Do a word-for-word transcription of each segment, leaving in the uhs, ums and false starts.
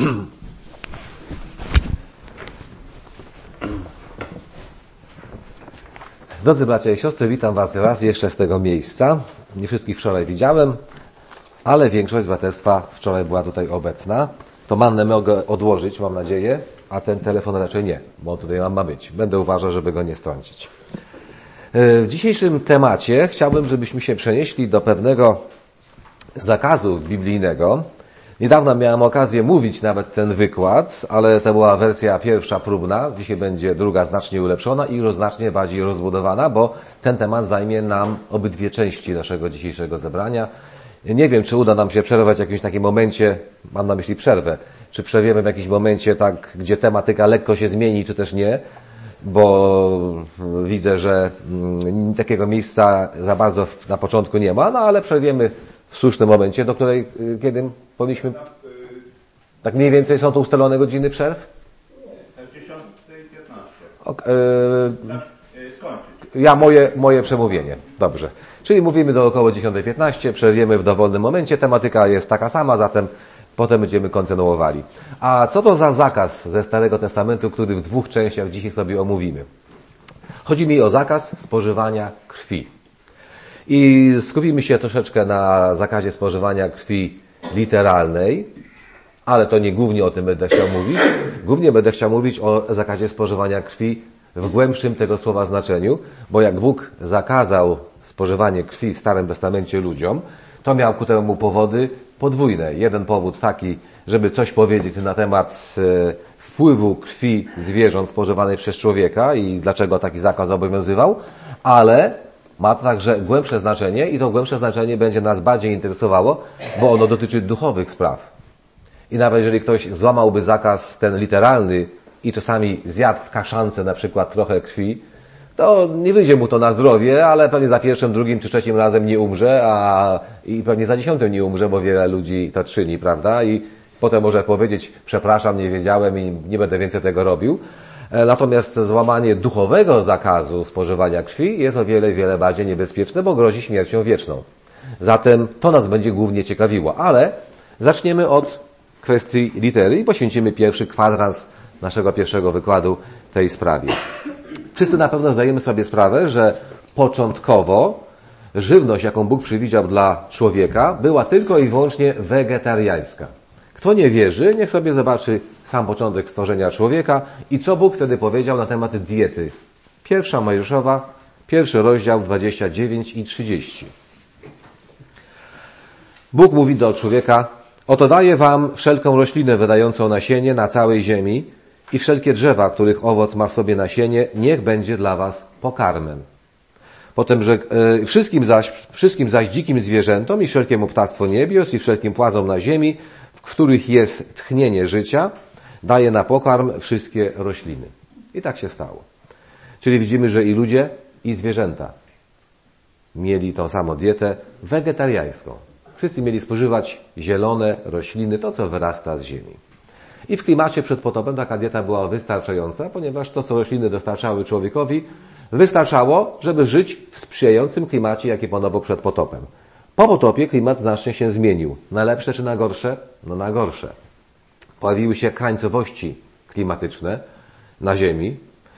Drodzy bracia i siostry, witam was raz jeszcze z tego miejsca. Nie wszystkich wczoraj widziałem, ale większość z braterstwa wczoraj była tutaj obecna. To mannę mogę odłożyć, mam nadzieję, a ten telefon raczej nie, bo tutaj mam ma być. Będę uważał, żeby go nie strącić. W dzisiejszym temacie chciałbym, żebyśmy się przenieśli do pewnego zakazu biblijnego. Niedawno miałem okazję mówić nawet ten wykład, ale to była wersja pierwsza próbna. Dzisiaj będzie druga znacznie ulepszona i znacznie bardziej rozbudowana, bo ten temat zajmie nam obydwie części naszego dzisiejszego zebrania. Nie wiem, czy uda nam się przerwać w jakimś takim momencie, mam na myśli przerwę, czy przerwiemy w jakimś momencie tak, gdzie tematyka lekko się zmieni, czy też nie, bo widzę, że takiego miejsca za bardzo na początku nie ma, no ale przerwiemy w słusznym momencie, do której, kiedy powinniśmy... Tak mniej więcej są to ustalone godziny przerw? Nie, w dziesiątej piętnaście. Okay, yy, skończyć. Ja moje, moje przemówienie. Dobrze. Czyli mówimy do około dziesiątej piętnaście, przerwiemy w dowolnym momencie. Tematyka jest taka sama, zatem potem będziemy kontynuowali. A co to za zakaz ze Starego Testamentu, który w dwóch częściach dzisiaj sobie omówimy? Chodzi mi o zakaz spożywania krwi. I skupimy się troszeczkę na zakazie spożywania krwi literalnej, ale to nie głównie o tym będę chciał mówić. Głównie będę chciał mówić o zakazie spożywania krwi w głębszym tego słowa znaczeniu, bo jak Bóg zakazał spożywanie krwi w Starym Testamencie ludziom, to miał ku temu powody podwójne. Jeden powód taki, żeby coś powiedzieć na temat wpływu krwi zwierząt spożywanej przez człowieka i dlaczego taki zakaz obowiązywał, ale ma to także głębsze znaczenie i to głębsze znaczenie będzie nas bardziej interesowało, bo ono dotyczy duchowych spraw. I nawet jeżeli ktoś złamałby zakaz ten literalny i czasami zjadł w kaszance na przykład trochę krwi, to nie wyjdzie mu to na zdrowie, ale pewnie za pierwszym, drugim czy trzecim razem nie umrze, a i pewnie za dziesiątym nie umrze, bo wiele ludzi to czyni, prawda? I potem może powiedzieć, przepraszam, nie wiedziałem i nie będę więcej tego robił. Natomiast złamanie duchowego zakazu spożywania krwi jest o wiele, wiele bardziej niebezpieczne, bo grozi śmiercią wieczną. Zatem to nas będzie głównie ciekawiło, ale zaczniemy od kwestii litery i poświęcimy pierwszy kwadrans naszego pierwszego wykładu tej sprawie. Wszyscy na pewno zdajemy sobie sprawę, że początkowo żywność, jaką Bóg przewidział dla człowieka, była tylko i wyłącznie wegetariańska. Kto nie wierzy, niech sobie zobaczy sam początek stworzenia człowieka i co Bóg wtedy powiedział na temat diety. Pierwsza Mojżeszowa, pierwszy rozdział, dwadzieścia dziewięć i trzydzieści. Bóg mówi do człowieka: oto daję wam wszelką roślinę wydającą nasienie na całej ziemi i wszelkie drzewa, których owoc ma w sobie nasienie, niech będzie dla was pokarmem. Potem, że e, wszystkim zaś, wszystkim zaś dzikim zwierzętom i wszelkiemu ptactwu niebios i wszelkim płazom na ziemi, w których jest tchnienie życia, daje na pokarm wszystkie rośliny. I tak się stało. Czyli widzimy, że i ludzie, i zwierzęta mieli tą samą dietę wegetariańską. Wszyscy mieli spożywać zielone rośliny, to co wyrasta z ziemi. I w klimacie przed potopem taka dieta była wystarczająca, ponieważ to, co rośliny dostarczały człowiekowi, wystarczało, żeby żyć w sprzyjającym klimacie, jaki panował przed potopem. Po potopie klimat znacznie się zmienił. Na lepsze czy na gorsze? No na gorsze. Pojawiły się krańcowości klimatyczne na Ziemi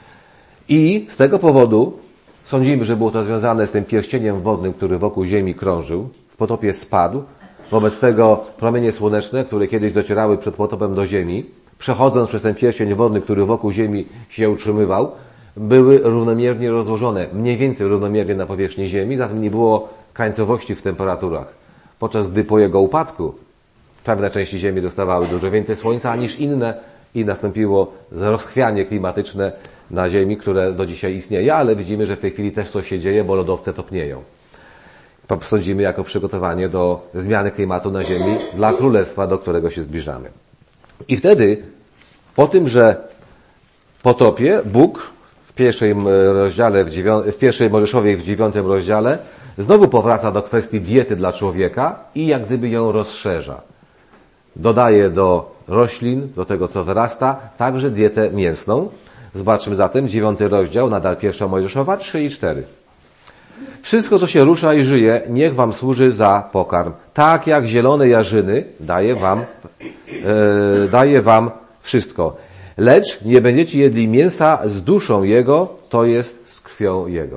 i z tego powodu sądzimy, że było to związane z tym pierścieniem wodnym, który wokół Ziemi krążył. W potopie spadł. Wobec tego promienie słoneczne, które kiedyś docierały przed potopem do Ziemi, przechodząc przez ten pierścień wodny, który wokół Ziemi się utrzymywał, były równomiernie rozłożone, mniej więcej równomiernie na powierzchni Ziemi, zatem nie było krańcowości w temperaturach. Podczas gdy po jego upadku pewne części Ziemi dostawały dużo więcej słońca niż inne i nastąpiło rozchwianie klimatyczne na Ziemi, które do dzisiaj istnieje, ale widzimy, że w tej chwili też coś się dzieje, bo lodowce topnieją. To sądzimy jako przygotowanie do zmiany klimatu na Ziemi dla królestwa, do którego się zbliżamy. I wtedy, po tym, że potopie, Bóg w pierwszym rozdziale, w, dziewią- w pierwszej Mojżeszowej w dziewiątym rozdziale znowu powraca do kwestii diety dla człowieka i jak gdyby ją rozszerza. Dodaje do roślin, do tego co wyrasta, także dietę mięsną. Zobaczmy zatem dziewiąty rozdział, nadal pierwsza Mojżeszowa, trzy i cztery. Wszystko, co się rusza i żyje, niech wam służy za pokarm. Tak jak zielone jarzyny daje wam e, daje wam wszystko. Lecz nie będziecie jedli mięsa z duszą Jego, to jest z krwią Jego.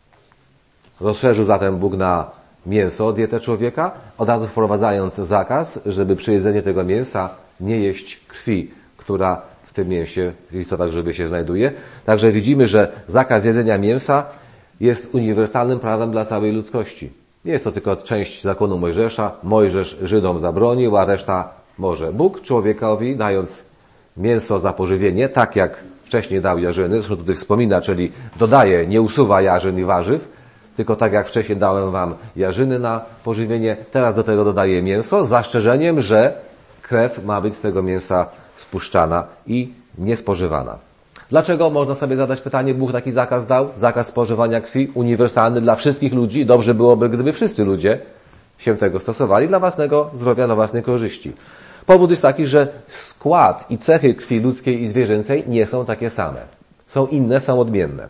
Rozszerzył zatem Bóg na mięso dietę człowieka, od razu wprowadzając zakaz, żeby przy jedzeniu tego mięsa nie jeść krwi, która w tym mięsie, w istotach grzyby się znajduje. Także widzimy, że zakaz jedzenia mięsa jest uniwersalnym prawem dla całej ludzkości. Nie jest to tylko część zakonu Mojżesza. Mojżesz Żydom zabronił, a reszta może. Bóg człowiekowi, dając mięso za pożywienie, tak jak wcześniej dał jarzyny, zresztą tutaj wspomina, czyli dodaje, nie usuwa jarzyn i warzyw, tylko tak jak wcześniej dałem wam jarzyny na pożywienie, teraz do tego dodaję mięso z zastrzeżeniem, że krew ma być z tego mięsa spuszczana i niespożywana. Dlaczego? Można sobie zadać pytanie, Bóg taki zakaz dał? Zakaz spożywania krwi, uniwersalny dla wszystkich ludzi. Dobrze byłoby, gdyby wszyscy ludzie się tego stosowali dla własnego zdrowia, dla własnej korzyści. Powód jest taki, że skład i cechy krwi ludzkiej i zwierzęcej nie są takie same. Są inne, są odmienne.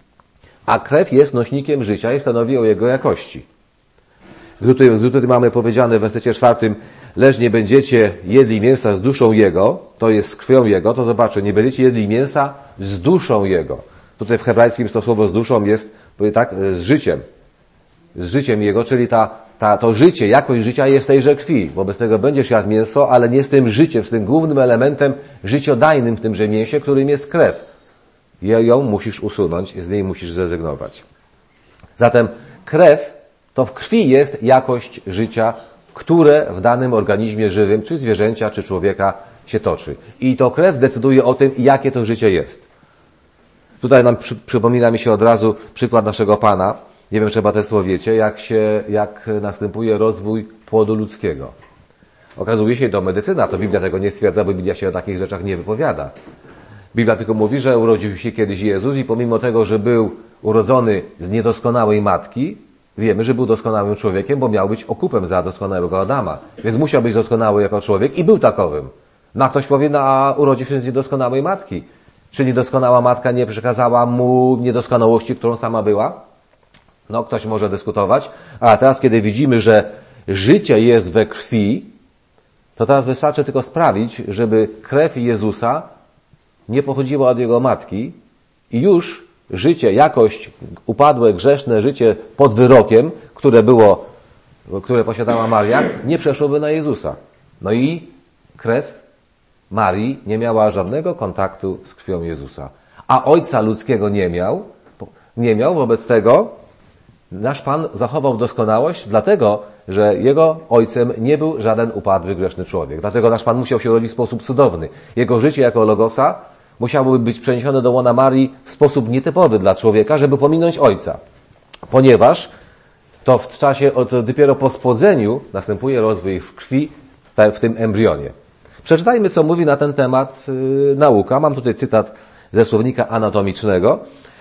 A krew jest nośnikiem życia i stanowi o jego jakości. Gdy tutaj, gdy tutaj mamy powiedziane w wersecie czwartym, lecz nie będziecie jedli mięsa z duszą Jego, to jest z krwią Jego, to zobaczcie, nie będziecie jedli mięsa z duszą Jego. Tutaj w hebrajskim to słowo z duszą jest, tak, z życiem. Z życiem Jego, czyli ta, ta, to życie, jakość życia jest w tejże krwi. Wobec tego będziesz jadł mięso, ale nie z tym życiem, z tym głównym elementem życiodajnym w tymże mięsie, którym jest krew. Ją musisz usunąć, z niej musisz zrezygnować. Zatem krew, to w krwi jest jakość życia, które w danym organizmie żywym, czy zwierzęcia, czy człowieka się toczy. I to krew decyduje o tym, jakie to życie jest. Tutaj nam przy, przypomina mi się od razu przykład naszego Pana. Nie wiem, czy Państwo wiecie, jak się, jak następuje rozwój płodu ludzkiego. Okazuje się, to medycyna, to Biblia tego nie stwierdza, bo Biblia się o takich rzeczach nie wypowiada. Biblia tylko mówi, że urodził się kiedyś Jezus i pomimo tego, że był urodzony z niedoskonałej matki, wiemy, że był doskonałym człowiekiem, bo miał być okupem za doskonałego Adama. Więc musiał być doskonały jako człowiek i był takowym. No a ktoś powie, no a urodził się z niedoskonałej matki. Czy niedoskonała matka nie przekazała mu niedoskonałości, którą sama była? No, ktoś może dyskutować. A teraz, kiedy widzimy, że życie jest we krwi, to teraz wystarczy tylko sprawić, żeby krew Jezusa nie pochodziła od Jego matki i już życie, jakość, upadłe, grzeszne życie pod wyrokiem, które było, które posiadała Maria, nie przeszłoby na Jezusa. No i krew Marii nie miała żadnego kontaktu z krwią Jezusa. A Ojca ludzkiego nie miał, nie miał, wobec tego nasz Pan zachował doskonałość, dlatego, że Jego Ojcem nie był żaden upadły, grzeszny człowiek. Dlatego nasz Pan musiał się rodzić w sposób cudowny. Jego życie jako Logosa musiałoby być przeniesione do łona Marii w sposób nietypowy dla człowieka, żeby pominąć Ojca. Ponieważ to w czasie, to dopiero po spłodzeniu następuje rozwój w krwi, w tym embrionie. Przeczytajmy, co mówi na ten temat yy, nauka. Mam tutaj cytat ze słownika anatomicznego.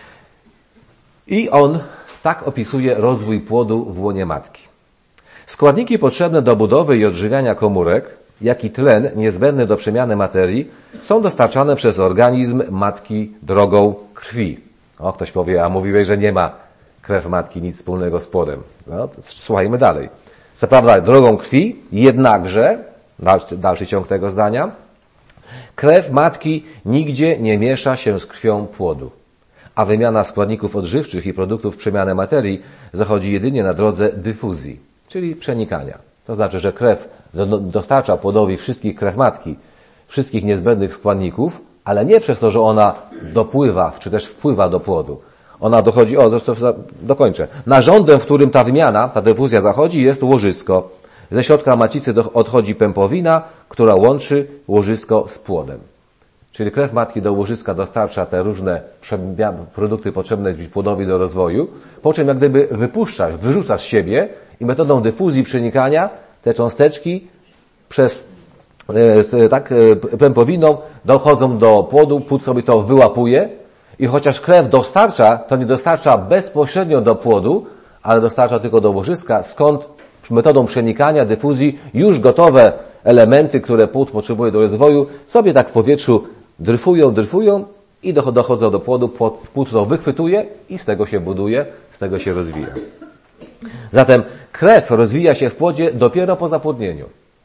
I on tak opisuje rozwój płodu w łonie matki. Składniki potrzebne do budowy i odżywiania komórek, jak i tlen niezbędny do przemiany materii, są dostarczane przez organizm matki drogą krwi. O, ktoś powie, a mówiłeś, że nie ma krew matki nic wspólnego z płodem. No, słuchajmy dalej. Co prawda drogą krwi, jednakże, dalszy, dalszy ciąg tego zdania, krew matki nigdzie nie miesza się z krwią płodu, a wymiana składników odżywczych i produktów przemiany materii zachodzi jedynie na drodze dyfuzji, czyli przenikania. To znaczy, że krew dostarcza płodowi wszystkich krew matki, wszystkich niezbędnych składników, ale nie przez to, że ona dopływa, czy też wpływa do płodu. Ona dochodzi, o, to dokończę. Narządem, w którym ta wymiana, ta dyfuzja zachodzi, jest łożysko. Ze środka macicy odchodzi pępowina, która łączy łożysko z płodem. Czyli krew matki do łożyska dostarcza te różne produkty potrzebne płodowi do rozwoju, po czym jak gdyby wypuszcza, wyrzuca z siebie i metodą dyfuzji przenikania te cząsteczki przez e, tak e, pępowiną dochodzą do płodu, płód sobie to wyłapuje i chociaż krew dostarcza, to nie dostarcza bezpośrednio do płodu, ale dostarcza tylko do łożyska, skąd metodą przenikania, dyfuzji już gotowe elementy, które płód potrzebuje do rozwoju, sobie tak w powietrzu dryfują, dryfują i dochodzą do płodu, płód, płód to wychwytuje i z tego się buduje, z tego się rozwija. Zatem krew rozwija się w płodzie dopiero po zapłodnieniu.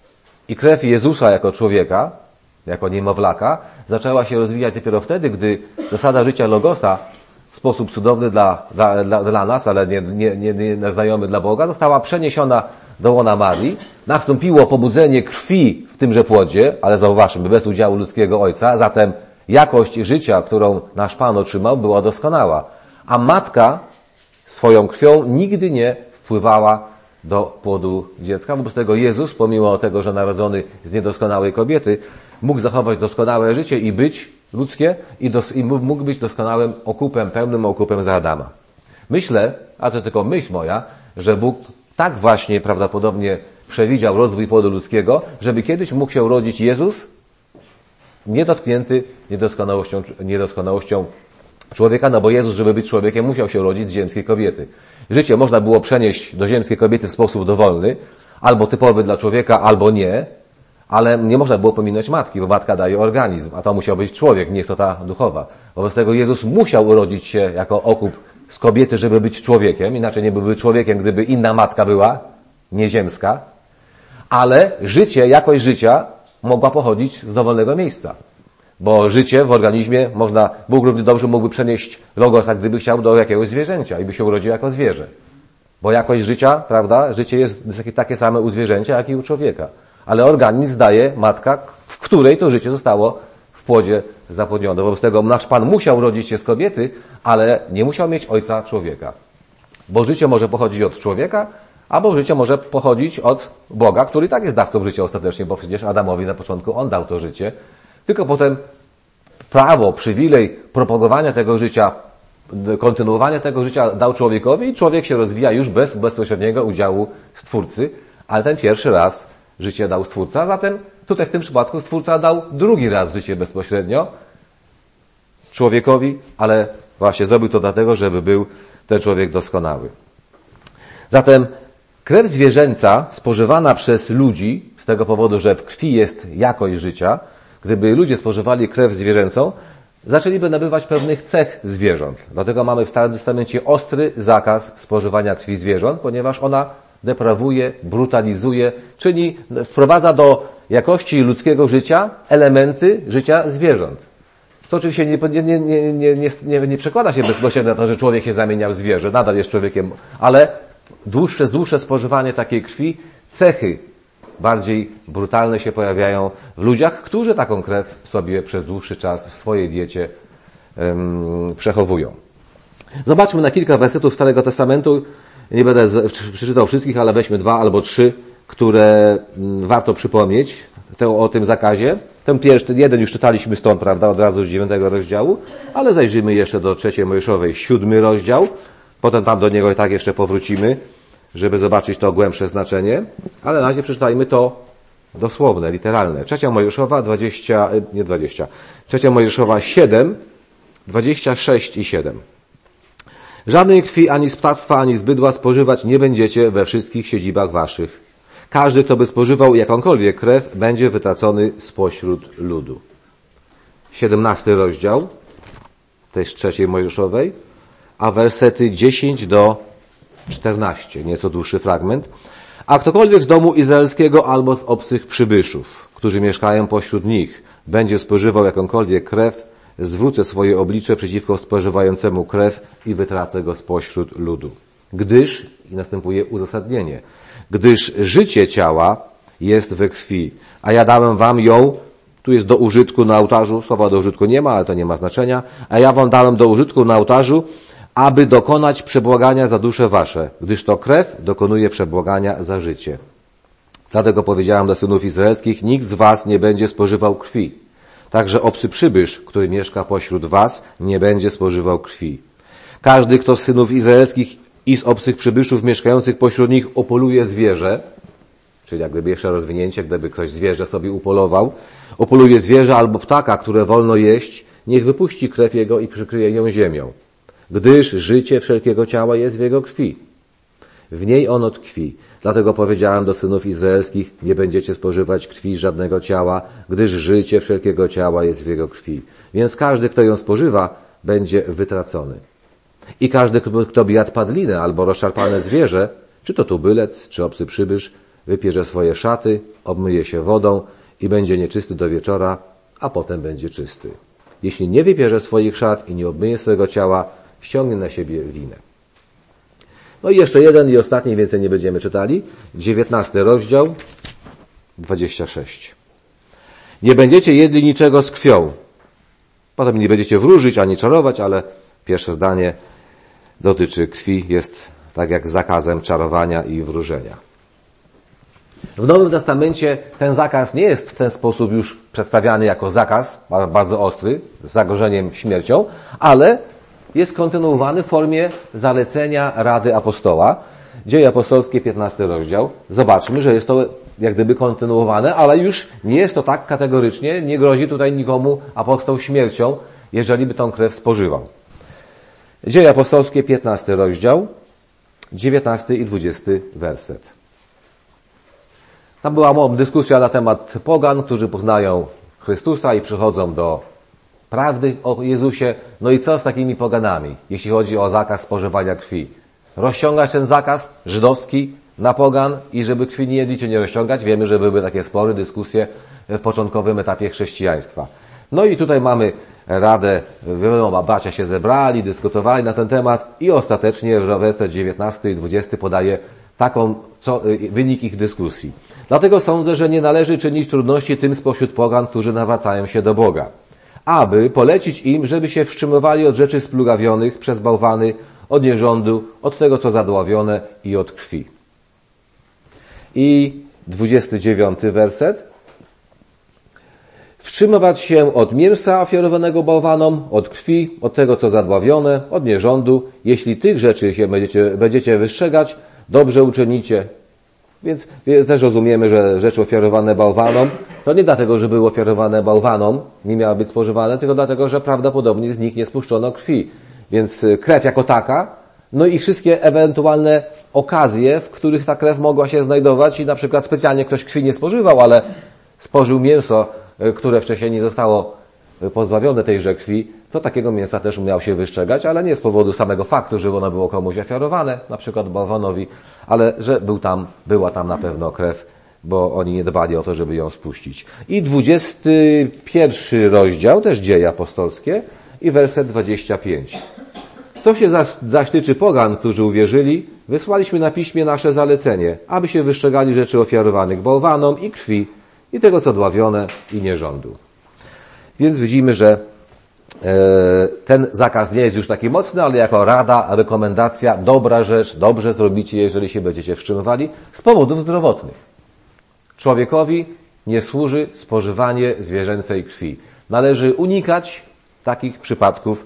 I krew Jezusa jako człowieka, jako niemowlaka, zaczęła się rozwijać dopiero wtedy, gdy zasada życia Logosa w sposób cudowny dla, dla, dla, dla nas, ale nie, nie, nie, nie znajomy dla Boga, została przeniesiona do łona Marii. Nastąpiło pobudzenie krwi w tymże płodzie, ale zauważmy, bez udziału ludzkiego ojca, zatem jakość życia, którą nasz Pan otrzymał, była doskonała. A matka swoją krwią nigdy nie wpływała do płodu dziecka. Wobec tego Jezus, pomimo tego, że narodzony z niedoskonałej kobiety, mógł zachować doskonałe życie i być ludzkie i, dos, i mógł być doskonałym okupem, pełnym okupem za Adama. Myślę, a to tylko myśl moja, że Bóg tak właśnie prawdopodobnie przewidział rozwój płodu ludzkiego, żeby kiedyś mógł się urodzić Jezus, niedotknięty niedoskonałością, niedoskonałością człowieka, no bo Jezus, żeby być człowiekiem, musiał się urodzić z ziemskiej kobiety. Życie można było przenieść do ziemskiej kobiety w sposób dowolny, albo typowy dla człowieka, albo nie, ale nie można było pominąć matki, bo matka daje organizm, a to musiał być człowiek, nie ta duchowa. Wobec tego Jezus musiał urodzić się jako okup z kobiety, żeby być człowiekiem, inaczej nie byłby człowiekiem, gdyby inna matka była, nieziemska, ale życie, jakość życia mogła pochodzić z dowolnego miejsca. Bo życie w organizmie można, Bóg równie dobrze mógłby przenieść Logosa, gdyby chciał, do jakiegoś zwierzęcia i by się urodził jako zwierzę. Bo jakość życia, prawda, życie jest takie same u zwierzęcia, jak i u człowieka. Ale organizm daje matka, w której to życie zostało w płodzie zapłodnione. Wobec tego nasz Pan musiał urodzić się z kobiety, ale nie musiał mieć ojca człowieka. Bo życie może pochodzić od człowieka, albo życie może pochodzić od Boga, który i tak jest dawcą życia ostatecznie, bo przecież Adamowi na początku on dał to życie. Tylko potem prawo, przywilej propagowania tego życia, kontynuowania tego życia dał człowiekowi i człowiek się rozwija już bez bezpośredniego udziału Stwórcy, ale ten pierwszy raz życie dał Stwórca, zatem tutaj w tym przypadku Stwórca dał drugi raz życie bezpośrednio człowiekowi, ale właśnie zrobił to dlatego, żeby był ten człowiek doskonały. Zatem krew zwierzęca spożywana przez ludzi, z tego powodu, że w krwi jest jakość życia, gdyby ludzie spożywali krew zwierzęcą, zaczęliby nabywać pewnych cech zwierząt. Dlatego mamy w Starym Testamencie ostry zakaz spożywania krwi zwierząt, ponieważ ona deprawuje, brutalizuje, czyli wprowadza do jakości ludzkiego życia elementy życia zwierząt. To oczywiście nie, nie, nie, nie, nie, nie przekłada się bezpośrednio na to, że człowiek się zamienia w zwierzę, nadal jest człowiekiem, ale dłuższe, przez dłuższe spożywanie takiej krwi cechy bardziej brutalne się pojawiają w ludziach, którzy taką krew sobie przez dłuższy czas w swojej diecie um, przechowują. Zobaczmy na kilka wersetów Starego Testamentu. Nie będę przeczytał wszystkich, ale weźmy dwa albo trzy, które warto przypomnieć o tym zakazie. Ten pierwszy, ten jeden już czytaliśmy stąd, prawda, od razu z dziewiątego rozdziału, ale zajrzyjmy jeszcze do trzeciej Mojżeszowej, siódmy rozdział. Potem tam do niego i tak jeszcze powrócimy, żeby zobaczyć to głębsze znaczenie. Ale na razie przeczytajmy to dosłowne, literalne. Trzecia Mojżeszowa, dwadzieścia, nie dwadzieścia. Trzecia Mojżeszowa siedem, dwadzieścia sześć i siedem. Żadnej krwi ani z ptactwa, ani z bydła spożywać nie będziecie we wszystkich siedzibach waszych. Każdy, kto by spożywał jakąkolwiek krew, będzie wytracony spośród ludu. Siedemnasty rozdział, też trzeciej Mojżeszowej, a wersety dziesięć do czternastu, nieco dłuższy fragment. A ktokolwiek z domu izraelskiego albo z obcych przybyszów, którzy mieszkają pośród nich, będzie spożywał jakąkolwiek krew, zwrócę swoje oblicze przeciwko spożywającemu krew i wytracę go spośród ludu. Gdyż, i następuje uzasadnienie, gdyż życie ciała jest we krwi, a ja dałem wam ją, tu jest do użytku na ołtarzu, słowa do użytku nie ma, ale to nie ma znaczenia, a ja wam dałem do użytku na ołtarzu, aby dokonać przebłagania za dusze wasze, gdyż to krew dokonuje przebłagania za życie. Dlatego powiedziałem do synów izraelskich, nikt z was nie będzie spożywał krwi. Także obcy przybysz, który mieszka pośród was, nie będzie spożywał krwi. Każdy, kto z synów izraelskich i z obcych przybyszów mieszkających pośród nich upoluje zwierzę, czyli jak gdyby jeszcze rozwinięcie, gdyby ktoś zwierzę sobie upolował, upoluje zwierzę albo ptaka, które wolno jeść, niech wypuści krew jego i przykryje ją ziemią. Gdyż życie wszelkiego ciała jest w jego krwi. W niej ono tkwi. Dlatego powiedziałem do synów izraelskich, nie będziecie spożywać krwi żadnego ciała, gdyż życie wszelkiego ciała jest w jego krwi. Więc każdy, kto ją spożywa, będzie wytracony. I każdy, kto by jadł padlinę albo rozszarpane zwierzę, czy to tubylec, czy obcy przybysz, wypierze swoje szaty, obmyje się wodą i będzie nieczysty do wieczora, a potem będzie czysty. Jeśli nie wypierze swoich szat i nie obmyje swego ciała, ściągnie na siebie winę. No i jeszcze jeden i ostatni, więcej nie będziemy czytali. dziewiętnasty rozdział, dwadzieścia sześć. Nie będziecie jedli niczego z krwią. Potem nie będziecie wróżyć ani czarować, ale pierwsze zdanie dotyczy krwi, jest tak jak z zakazem czarowania i wróżenia. W Nowym Testamencie ten zakaz nie jest w ten sposób już przedstawiany jako zakaz, bardzo ostry, z zagrożeniem śmiercią, ale jest kontynuowany w formie zalecenia Rady Apostoła. Dzieje apostolskie, piętnasty rozdział. Zobaczmy, że jest to jak gdyby kontynuowane, ale już nie jest to tak kategorycznie, nie grozi tutaj nikomu apostoł śmiercią, jeżeli by tą krew spożywał. Dzieje apostolskie, piętnasty rozdział, dziewiętnasty i dwudziesty werset. Tam była dyskusja na temat pogan, którzy poznają Chrystusa i przychodzą do prawdy o Jezusie. No i co z takimi poganami, jeśli chodzi o zakaz spożywania krwi? Rozciągać ten zakaz żydowski na pogan i żeby krwi nie jedli, czy nie rozciągać? Wiemy, że były takie spory, dyskusje w początkowym etapie chrześcijaństwa. No i tutaj mamy radę, wiadomo, bracia się zebrali, dyskutowali na ten temat i ostatecznie w werset dziewiętnasty i dwudziesty podaje taką, co, wynik ich dyskusji. Dlatego sądzę, że nie należy czynić trudności tym spośród pogan, którzy nawracają się do Boga, aby polecić im, żeby się wstrzymywali od rzeczy splugawionych przez bałwany, od nierządu, od tego, co zadławione i od krwi. I dwudziesty dziewiąty werset. Wstrzymywać się od mięsa ofiarowanego bałwanom, od krwi, od tego, co zadławione, od nierządu. Jeśli tych rzeczy się będziecie, będziecie wystrzegać, dobrze uczynicie. Więc też rozumiemy, że rzeczy ofiarowane bałwanom, to nie dlatego, że były ofiarowane bałwanom, nie miały być spożywane, tylko dlatego, że prawdopodobnie z nich nie spuszczono krwi. Więc krew jako taka, no i wszystkie ewentualne okazje, w których ta krew mogła się znajdować i na przykład specjalnie ktoś krwi nie spożywał, ale spożył mięso, które wcześniej nie zostało pozbawione tejże krwi, to takiego mięsa też miał się wystrzegać, ale nie z powodu samego faktu, że ono było komuś ofiarowane, na przykład bałwanowi, ale że był tam, była tam na pewno krew, bo oni nie dbali o to, żeby ją spuścić. I dwudziesty pierwszy rozdział, też Dzieje apostolskie i werset dwudziesty piąty. Co się zaś, zaś tyczy pogan, którzy uwierzyli, wysłaliśmy na piśmie nasze zalecenie, aby się wystrzegali rzeczy ofiarowanych bałwanom i krwi, i tego, co dławione i nierządu. Więc widzimy, że ten zakaz nie jest już taki mocny, ale jako rada, rekomendacja, dobra rzecz, dobrze zrobicie, jeżeli się będziecie wstrzymywali, z powodów zdrowotnych. Człowiekowi nie służy spożywanie zwierzęcej krwi. Należy unikać takich przypadków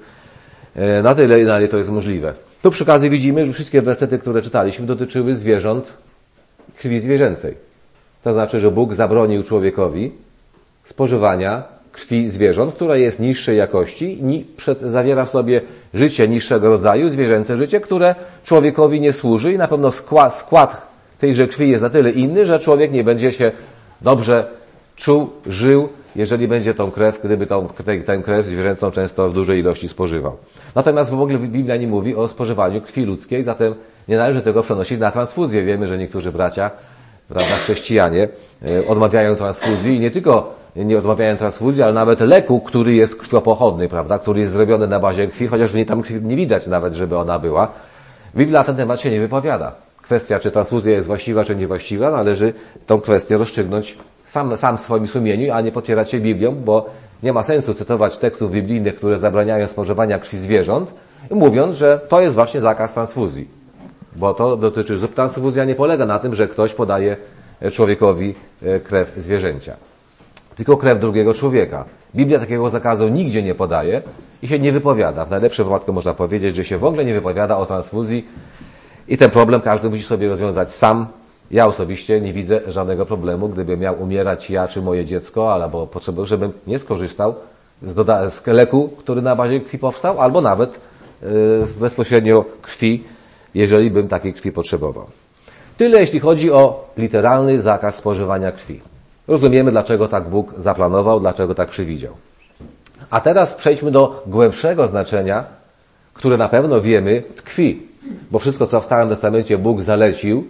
na tyle, na ile to jest możliwe. Tu przy okazji widzimy, że wszystkie wersety, które czytaliśmy, dotyczyły zwierząt, krwi zwierzęcej. To znaczy, że Bóg zabronił człowiekowi spożywania krwi zwierząt, która jest niższej jakości, zawiera w sobie życie niższego rodzaju, zwierzęce życie, które człowiekowi nie służy i na pewno skład, skład tejże krwi jest na tyle inny, że człowiek nie będzie się dobrze czuł, żył, jeżeli będzie tą krew, gdyby tą, tę krew zwierzęcą często w dużej ilości spożywał. Natomiast w ogóle Biblia nie mówi o spożywaniu krwi ludzkiej, zatem nie należy tego przenosić na transfuzję. Wiemy, że niektórzy bracia, prawda, chrześcijanie odmawiają transfuzji i nie tylko nie odmawiają transfuzji, ale nawet leku, który jest krwiopochodny, prawda, który jest zrobiony na bazie krwi, chociaż nie, tam nie widać nawet, żeby ona była. Biblia na ten temat się nie wypowiada. Kwestia, czy transfuzja jest właściwa, czy niewłaściwa, należy tą kwestię rozstrzygnąć sam, sam w swoim sumieniu, a nie potwierać się Biblią, bo nie ma sensu cytować tekstów biblijnych, które zabraniają spożywania krwi zwierząt, mówiąc, że to jest właśnie zakaz transfuzji. Bo to dotyczy, że transfuzja nie polega na tym, że ktoś podaje człowiekowi krew zwierzęcia, tylko krew drugiego człowieka. Biblia takiego zakazu nigdzie nie podaje i się nie wypowiada. W najlepszym wypadku można powiedzieć, że się w ogóle nie wypowiada o transfuzji i ten problem każdy musi sobie rozwiązać sam. Ja osobiście nie widzę żadnego problemu, gdyby miał umierać ja czy moje dziecko, albo potrzebował, żebym nie skorzystał z, doda- z leku, który na bazie krwi powstał, albo nawet yy, bezpośrednio krwi, jeżeli bym takiej krwi potrzebował. Tyle jeśli chodzi o literalny zakaz spożywania krwi. Rozumiemy, dlaczego tak Bóg zaplanował, dlaczego tak przewidział. A teraz przejdźmy do głębszego znaczenia, które na pewno wiemy, tkwi. Bo wszystko, co w Starym Testamencie Bóg zalecił,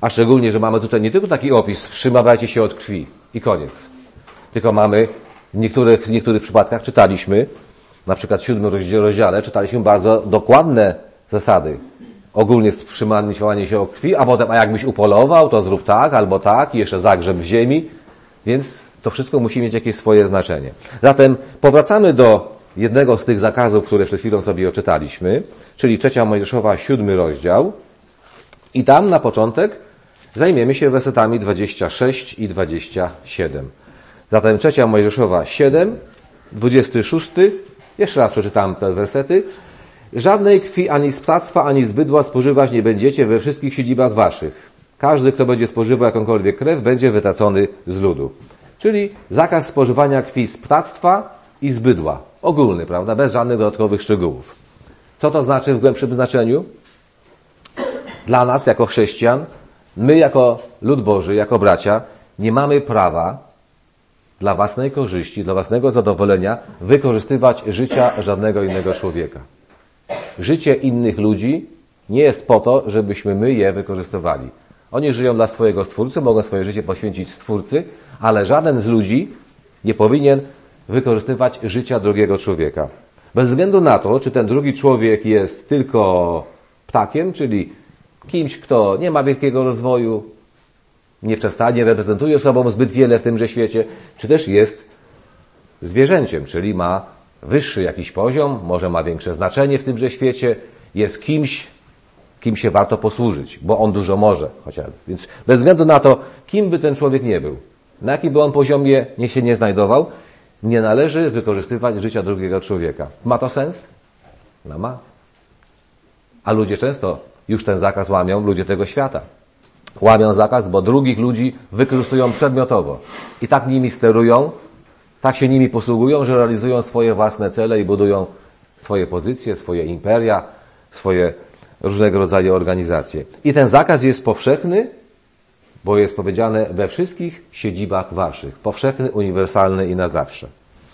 A szczególnie, że mamy tutaj nie tylko taki opis, wstrzymywajcie się od krwi i koniec. Tylko mamy w niektórych, w niektórych przypadkach czytaliśmy, na przykład w siódmym rozdziale czytaliśmy bardzo dokładne zasady. Ogólnie wstrzymanie się od krwi, a potem, a jakbyś upolował, to zrób tak, albo tak, i jeszcze zagrzeb w ziemi. Więc to wszystko musi mieć jakieś swoje znaczenie. Zatem powracamy do jednego z tych zakazów, które przed chwilą sobie oczytaliśmy, czyli trzecia Mojżeszowa, siódmy rozdział. I tam na początek zajmiemy się wersetami dwudziestym szóstym i dwudziestym siódmym. Zatem trzecia Mojżeszowa, siedem, dwudziesty szósty, jeszcze raz przeczytam te wersety. Żadnej krwi ani z ptactwa, ani z bydła spożywać nie będziecie we wszystkich siedzibach waszych. Każdy, kto będzie spożywał jakąkolwiek krew, będzie wytracony z ludu. Czyli zakaz spożywania krwi z ptactwa i z bydła. Ogólny, prawda? Bez żadnych dodatkowych szczegółów. Co to znaczy w głębszym znaczeniu? Dla nas, jako chrześcijan, my jako lud Boży, jako bracia, nie mamy prawa dla własnej korzyści, dla własnego zadowolenia wykorzystywać życia żadnego innego człowieka. Życie innych ludzi nie jest po to, żebyśmy my je wykorzystywali. Oni żyją dla swojego Stwórcy, mogą swoje życie poświęcić Stwórcy, ale żaden z ludzi nie powinien wykorzystywać życia drugiego człowieka. Bez względu na to, czy ten drugi człowiek jest tylko ptakiem, czyli kimś, kto nie ma wielkiego rozwoju, nie przestanie, reprezentuje sobą zbyt wiele w tymże świecie, czy też jest zwierzęciem, czyli ma wyższy jakiś poziom, może ma większe znaczenie w tymże świecie, jest kimś, kim się warto posłużyć, bo on dużo może chociażby. Więc bez względu na to, kim by ten człowiek nie był, na jakim by on poziomie nie się nie znajdował, nie należy wykorzystywać życia drugiego człowieka. Ma to sens? No ma. A ludzie często już ten zakaz łamią, ludzie tego świata. Łamią zakaz, bo drugich ludzi wykorzystują przedmiotowo. I tak nimi sterują, tak się nimi posługują, że realizują swoje własne cele i budują swoje pozycje, swoje imperia, swoje różnego rodzaju organizacje. I ten zakaz jest powszechny, bo jest powiedziane we wszystkich siedzibach waszych. Powszechny, uniwersalny i na zawsze.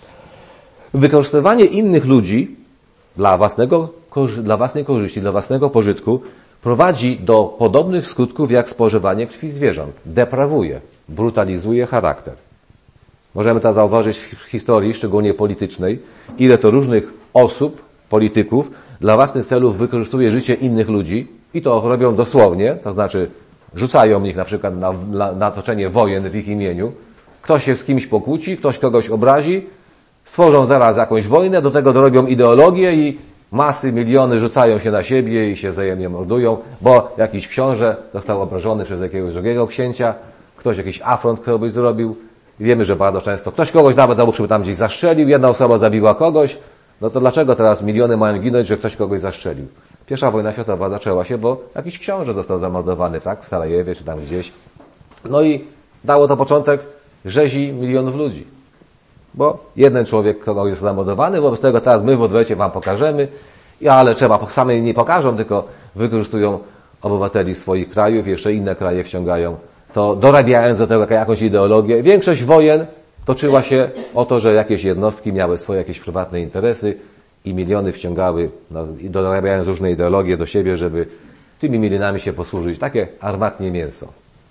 Wykorzystywanie innych ludzi dla własnego, dla własnej korzyści, dla własnego pożytku prowadzi do podobnych skutków jak spożywanie krwi zwierząt. Deprawuje, brutalizuje charakter. Możemy to zauważyć w historii, szczególnie politycznej, ile to różnych osób, polityków dla własnych celów wykorzystuje życie innych ludzi i to robią dosłownie, to znaczy rzucają ich na przykład na, na, na toczenie wojen w ich imieniu. Ktoś się z kimś pokłóci, ktoś kogoś obrazi, stworzą zaraz jakąś wojnę, do tego dorobią ideologię i masy, miliony rzucają się na siebie i się wzajemnie mordują, bo jakiś książę został obrażony przez jakiegoś drugiego księcia, ktoś jakiś afront ktoś zrobił. Wiemy, że bardzo często ktoś kogoś nawet załóżmy tam gdzieś zastrzelił, jedna osoba zabiła kogoś, no to dlaczego teraz miliony mają ginąć, że ktoś kogoś zastrzelił? Pierwsza wojna światowa zaczęła się, bo jakiś książę został zamordowany, tak? W Sarajewie czy tam gdzieś. No i dało to początek rzezi milionów ludzi. Bo jeden człowiek kogoś jest zamordowany, wobec tego teraz my w odwecie wam pokażemy, ale trzeba, sami nie pokażą, tylko wykorzystują obywateli swoich krajów, jeszcze inne kraje wciągają, to dorabiając do tego jakąś ideologię. Większość wojen toczyła się o to, że jakieś jednostki miały swoje jakieś prywatne interesy i miliony wciągały, no, i dorabiając różne ideologie do siebie, żeby tymi milionami się posłużyć. Takie armatnie mięso.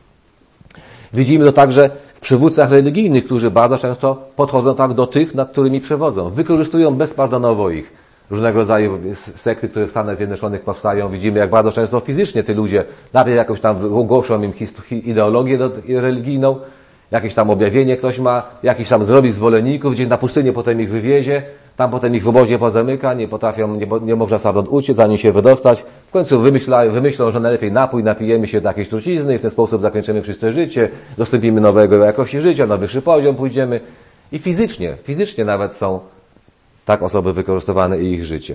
Widzimy to także w przywódcach religijnych, którzy bardzo często podchodzą tak do tych, nad którymi przewodzą. Wykorzystują bezpardonowo ich. Różnego rodzaju sekty, które w Stanach Zjednoczonych powstają. Widzimy, jak bardzo często fizycznie te ludzie najpierw jakąś tam głoszą im ideologię religijną, jakieś tam objawienie ktoś ma, jakiś tam zrobi zwolenników, gdzieś na pustynię potem ich wywiezie, tam potem ich w obozie pozamyka, nie potrafią, nie, nie można stamtąd uciec, ani się wydostać. W końcu wymyśla, wymyślą, że najlepiej napój, napijemy się do jakiejś trucizny i w ten sposób zakończymy wszyscy życie, dostąpimy nowego jakości życia, na wyższy poziom pójdziemy. I fizycznie, fizycznie nawet są tak osoby wykorzystywane i ich życie.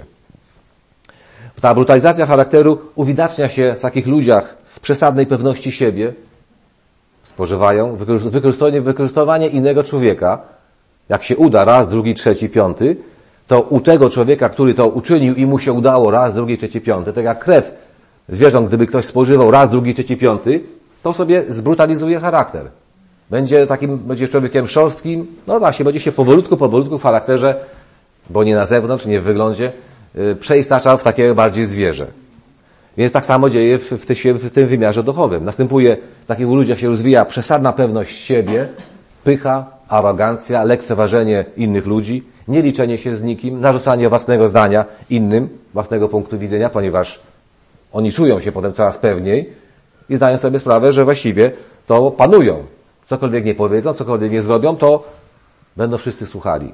Ta brutalizacja charakteru uwidacznia się w takich ludziach w przesadnej pewności siebie, spożywają, wykorzystowanie, wykorzystywanie innego człowieka, jak się uda raz, drugi, trzeci, piąty, to u tego człowieka, który to uczynił i mu się udało raz, drugi, trzeci, piąty, tak jak krew zwierząt, gdyby ktoś spożywał raz, drugi, trzeci, piąty, to sobie zbrutalizuje charakter. Będzie takim, będzie człowiekiem szorstkim, no właśnie, będzie się powolutku, powolutku w charakterze, bo nie na zewnątrz, nie w wyglądzie, yy, przeistaczał w takie bardziej zwierzę. Więc tak samo dzieje w, w, tym, w tym wymiarze duchowym. Następuje, w takich ludziach się rozwija przesadna pewność siebie, pycha, arogancja, lekceważenie innych ludzi, nieliczenie się z nikim, narzucanie własnego zdania innym, własnego punktu widzenia, ponieważ oni czują się potem coraz pewniej i zdają sobie sprawę, że właściwie to panują. Cokolwiek nie powiedzą, cokolwiek nie zrobią, to będą wszyscy słuchali.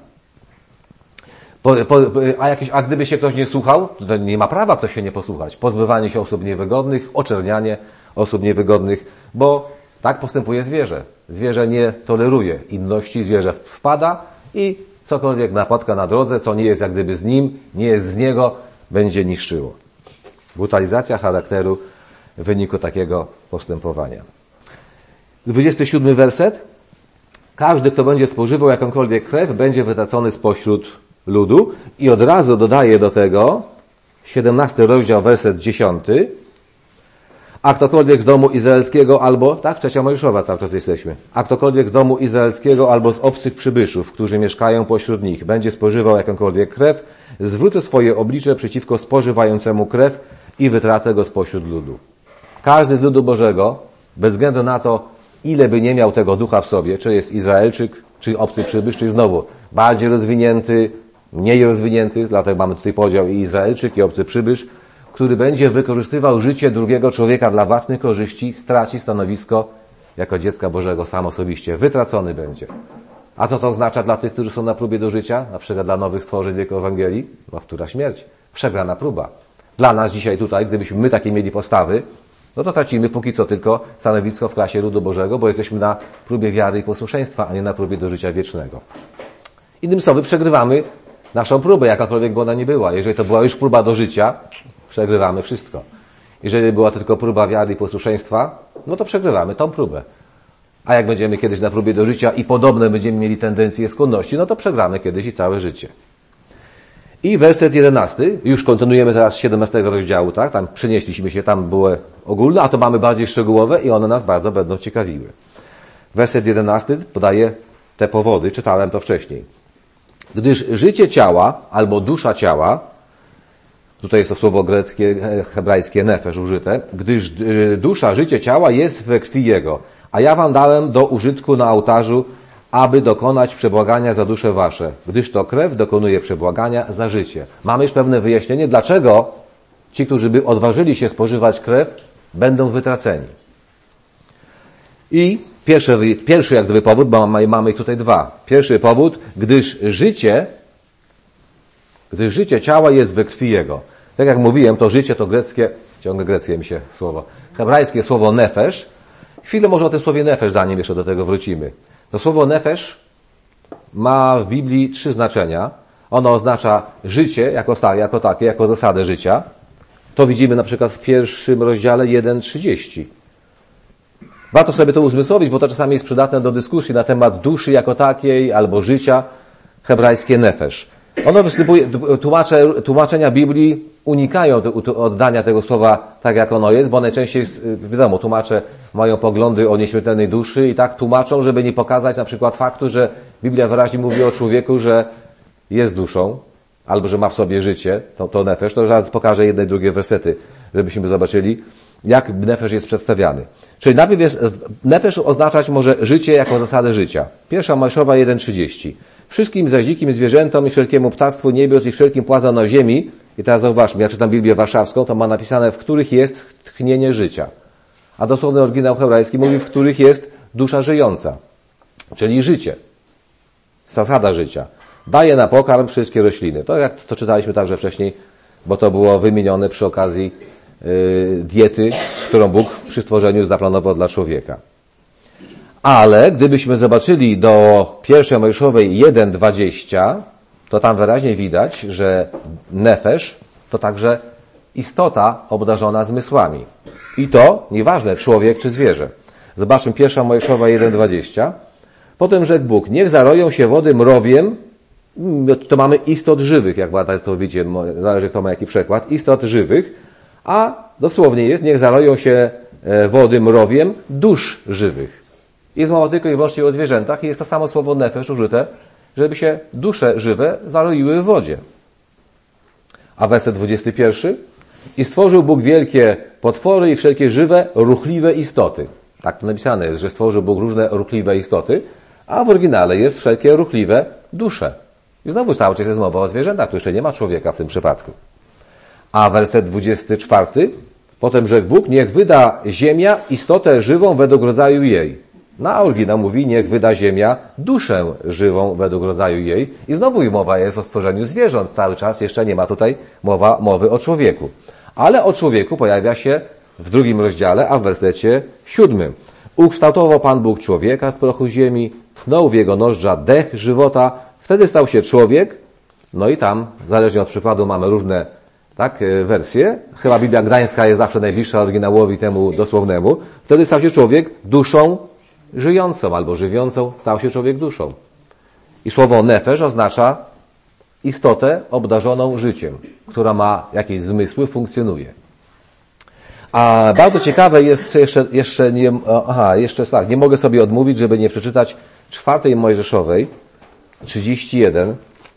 Po, po, a, jakieś, a gdyby się ktoś nie słuchał, to nie ma prawa ktoś się nie posłuchać. Pozbywanie się osób niewygodnych, oczernianie osób niewygodnych, bo tak postępuje zwierzę. Zwierzę nie toleruje inności, zwierzę wpada i cokolwiek napotka na drodze, co nie jest jak gdyby z nim, nie jest z niego, będzie niszczyło. Brutalizacja charakteru w wyniku takiego postępowania. dwudziesty siódmy werset. Każdy, kto będzie spożywał jakąkolwiek krew, będzie wytracony spośród ludu. I od razu dodaje do tego siedemnasty rozdział, werset dziesiąty. A ktokolwiek z domu izraelskiego albo, tak, trzecia Mojżeszowa cały czas jesteśmy. A ktokolwiek z domu izraelskiego albo z obcych przybyszów, którzy mieszkają pośród nich, będzie spożywał jakąkolwiek krew, zwrócę swoje oblicze przeciwko spożywającemu krew i wytracę go spośród ludu. Każdy z ludu Bożego, bez względu na to, ile by nie miał tego ducha w sobie, czy jest Izraelczyk, czy obcy przybysz, czy znowu bardziej rozwinięty, mniej rozwinięty, dlatego mamy tutaj podział i Izraelczyk, i obcy przybysz, który będzie wykorzystywał życie drugiego człowieka dla własnych korzyści, straci stanowisko jako dziecka Bożego sam osobiście. Wytracony będzie. A co to oznacza dla tych, którzy są na próbie do życia? Na przykład dla nowych stworzeń wieku Ewangelii? No, wtóra śmierć. Przegrana próba. Dla nas dzisiaj tutaj, gdybyśmy my takie mieli postawy, no to tracimy póki co tylko stanowisko w klasie ludu Bożego, bo jesteśmy na próbie wiary i posłuszeństwa, a nie na próbie do życia wiecznego. Innymi słowy, przegrywamy naszą próbę, jakakolwiek by ona nie była. Jeżeli to była już próba do życia, przegrywamy wszystko. Jeżeli była tylko próba wiary i posłuszeństwa, no to przegrywamy tą próbę. A jak będziemy kiedyś na próbie do życia i podobne będziemy mieli tendencje, skłonności, no to przegramy kiedyś i całe życie. I werset jedenasty, już kontynuujemy teraz z siedemnastego rozdziału, tak? Tam przenieśliśmy się, tam było ogólne, a to mamy bardziej szczegółowe i one nas bardzo będą ciekawiły. Werset jedenasty podaje te powody, czytałem to wcześniej. Gdyż życie ciała, albo dusza ciała, tutaj jest to słowo greckie, hebrajskie nefesz użyte, gdyż dusza, życie ciała jest we krwi Jego, a ja wam dałem do użytku na ołtarzu, aby dokonać przebłagania za dusze wasze, gdyż to krew dokonuje przebłagania za życie. Mamy już pewne wyjaśnienie, dlaczego ci, którzy by odważyli się spożywać krew, będą wytraceni. I pierwszy, pierwszy jak gdyby powód, bo mamy ich tutaj dwa. Pierwszy powód, gdyż życie, gdyż życie ciała jest we krwi Jego. Tak jak mówiłem, to życie to greckie, ciągle greckie mi się słowo, hebrajskie słowo nefesz. Chwilę może o tym słowie nefesz, zanim jeszcze do tego wrócimy. To słowo nefesz ma w Biblii trzy znaczenia. Ono oznacza życie jako, jako takie, jako zasadę życia. To widzimy na przykład w pierwszym rozdziale jeden trzydzieści. Warto sobie to uzmysłowić, bo to czasami jest przydatne do dyskusji na temat duszy jako takiej albo życia, hebrajskie nefesz. Ono występuje, tłumacze, tłumaczenia Biblii unikają oddania tego słowa tak, jak ono jest, bo najczęściej, wiadomo, tłumacze mają poglądy o nieśmiertelnej duszy i tak tłumaczą, żeby nie pokazać na przykład faktu, że Biblia wyraźnie mówi o człowieku, że jest duszą, albo że ma w sobie życie, to, to nefesz. To zaraz pokażę jedne i drugie wersety, żebyśmy zobaczyli, jak nefesz jest przedstawiany. Czyli najpierw jest, nefesz oznaczać może życie jako zasadę życia. Pierwsza Mojżeszowa jeden trzydzieści. Wszystkim zaś dzikim zwierzętom i wszelkiemu ptactwu niebios i wszelkim płazom na ziemi, i teraz zauważmy, ja czytam Biblię warszawską, to ma napisane, w których jest tchnienie życia. A dosłowny oryginał hebrajski mówi, w których jest dusza żyjąca, czyli życie. Zasada życia. Daje na pokarm wszystkie rośliny. To jak to czytaliśmy także wcześniej, bo to było wymienione przy okazji yy, diety, którą Bóg przy stworzeniu zaplanował dla człowieka. Ale gdybyśmy zobaczyli do pierwszej Mojżeszowej jeden dwadzieścia, to tam wyraźnie widać, że nefesz to także istota obdarzona zmysłami. I to nieważne, człowiek czy zwierzę. Zobaczmy pierwsza Mojżeszowa jeden dwadzieścia. Potem rzekł Bóg, niech zaroją się wody mrowiem, to mamy istot żywych, jak to widzicie, zależy kto ma jaki przekład, istot żywych, a dosłownie jest, niech zaroją się wody mrowiem dusz żywych. Jest mowa tylko i wyłącznie o zwierzętach i jest to samo słowo nefesz użyte, żeby się dusze żywe zaroiły w wodzie. A werset dwudziesty pierwszy. I stworzył Bóg wielkie potwory i wszelkie żywe, ruchliwe istoty. Tak to napisane jest, że stworzył Bóg różne ruchliwe istoty, a w oryginale jest wszelkie ruchliwe dusze. I znowu cały czas jest mowa o zwierzętach, tu jeszcze nie ma człowieka w tym przypadku. A werset dwudziesty czwarty. Potem rzekł Bóg, niech wyda ziemia istotę żywą według rodzaju jej. Na oryginał mówi, niech wyda ziemia duszę żywą według rodzaju jej. I znowu mowa jest o stworzeniu zwierząt. Cały czas jeszcze nie ma tutaj mowa, mowy o człowieku. Ale o człowieku pojawia się w drugim rozdziale, a w wersecie siódmym. Ukształtował Pan Bóg człowieka z prochu ziemi, tchnął w jego nozdrza dech żywota, wtedy stał się człowiek. No i tam, zależnie od przykładu, mamy różne tak, wersje. Chyba Biblia Gdańska jest zawsze najbliższa oryginałowi temu dosłownemu. Wtedy stał się człowiek duszą żyjącą albo żywiącą, stał się człowiek duszą. I słowo nefesh oznacza istotę obdarzoną życiem, która ma jakieś zmysły, funkcjonuje. A bardzo ciekawe jest, jeszcze, jeszcze nie, aha, jeszcze tak, nie mogę sobie odmówić, żeby nie przeczytać czwartej Mojżeszowej, trzydzieści jeden,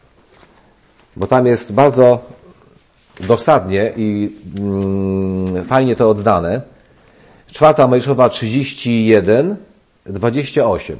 bo tam jest bardzo dosadnie i mm, fajnie to oddane. Czwarta Mojżeszowa trzydzieści jeden, dwadzieścia osiem.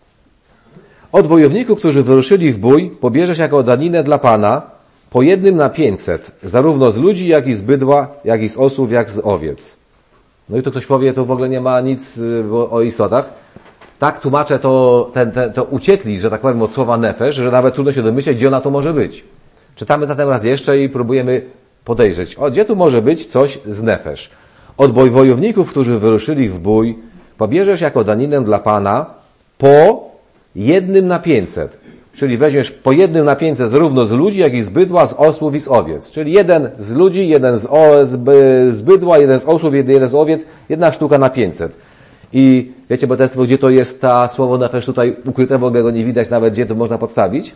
Od wojowników, którzy wyruszyli w bój, pobierzesz jako daninę dla Pana po jednym na pięćset, zarówno z ludzi, jak i z bydła, jak i z osłów, jak z owiec. No i to ktoś powie, to w ogóle nie ma nic o istotach. Tak tłumaczę to, ten, ten, to uciekli, że tak powiem, od słowa nefesh, że nawet trudno się domyśleć, gdzie ona tu może być. Czytamy zatem raz jeszcze i próbujemy podejrzeć. O, gdzie tu może być coś z nefesh? Od wojowników, którzy wyruszyli w bój, pobierzesz jako daninę dla Pana po jednym na pięćset. Czyli weźmiesz po jednym na pięćset zarówno z ludzi, jak i z bydła, z osłów i z owiec. Czyli jeden z ludzi, jeden z, o, z, z bydła, jeden z osłów, jeden z owiec, jedna sztuka na pięćset. I wiecie, bo teraz, gdzie to jest ta słowo nefesh tutaj ukryte, w ogóle go nie widać nawet, gdzie to można podstawić.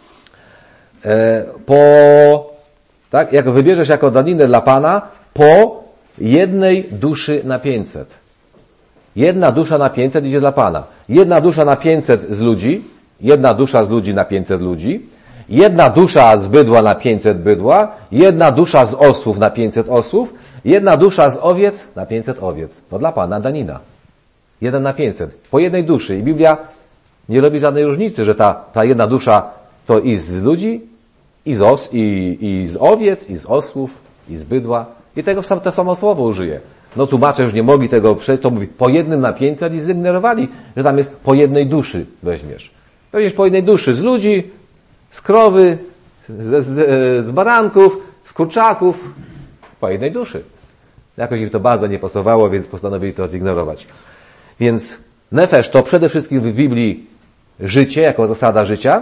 E, po, tak, jak wybierzesz jako daninę dla Pana, po jednej duszy na pięćset. Jedna dusza na pięćset idzie dla Pana. Jedna dusza na pięćset z ludzi, jedna dusza z ludzi na pięćset ludzi, jedna dusza z bydła na pięćset bydła, jedna dusza z osłów na pięćset osłów, jedna dusza z owiec na pięćset owiec. To dla Pana danina. Jeden na pięćset. Po jednej duszy. I Biblia nie robi żadnej różnicy, że ta, ta jedna dusza to i z ludzi, i z, os, i, i z owiec, i z osłów, i z bydła. I tego to samo słowo użyje. No tłumacze już nie mogli tego przejść, to mówi po jednym na pięćset i zignorowali, że tam jest po jednej duszy weźmiesz. Weźmiesz po jednej duszy z ludzi, z krowy, z, z, z baranków, z kurczaków, po jednej duszy. Jakoś im to bardzo nie pasowało, więc postanowili to zignorować. Więc nefesh to przede wszystkim w Biblii życie, jako zasada życia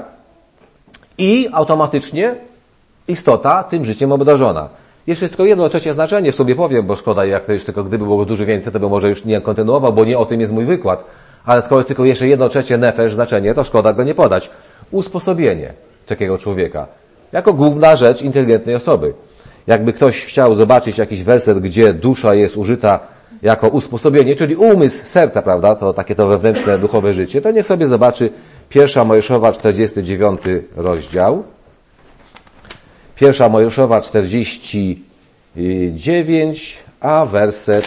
i automatycznie istota tym życiem obdarzona. Jeszcze jest tylko jedno trzecie znaczenie, w sobie powiem, bo szkoda, jak to już tylko gdyby było dużo więcej, to bym może już nie kontynuował, bo nie o tym jest mój wykład. Ale skoro jest tylko jeszcze jedno trzecie nefesh znaczenie, to szkoda go nie podać. Usposobienie takiego człowieka. Jako główna rzecz inteligentnej osoby. Jakby ktoś chciał zobaczyć jakiś werset, gdzie dusza jest użyta jako usposobienie, czyli umysł serca, prawda, to takie to wewnętrzne, duchowe życie, to niech sobie zobaczy pierwsza Mojżeszowa, czterdziesty dziewiąty rozdział. Pierwsza Mojżeszowa, czterdzieści dziewięć, a werset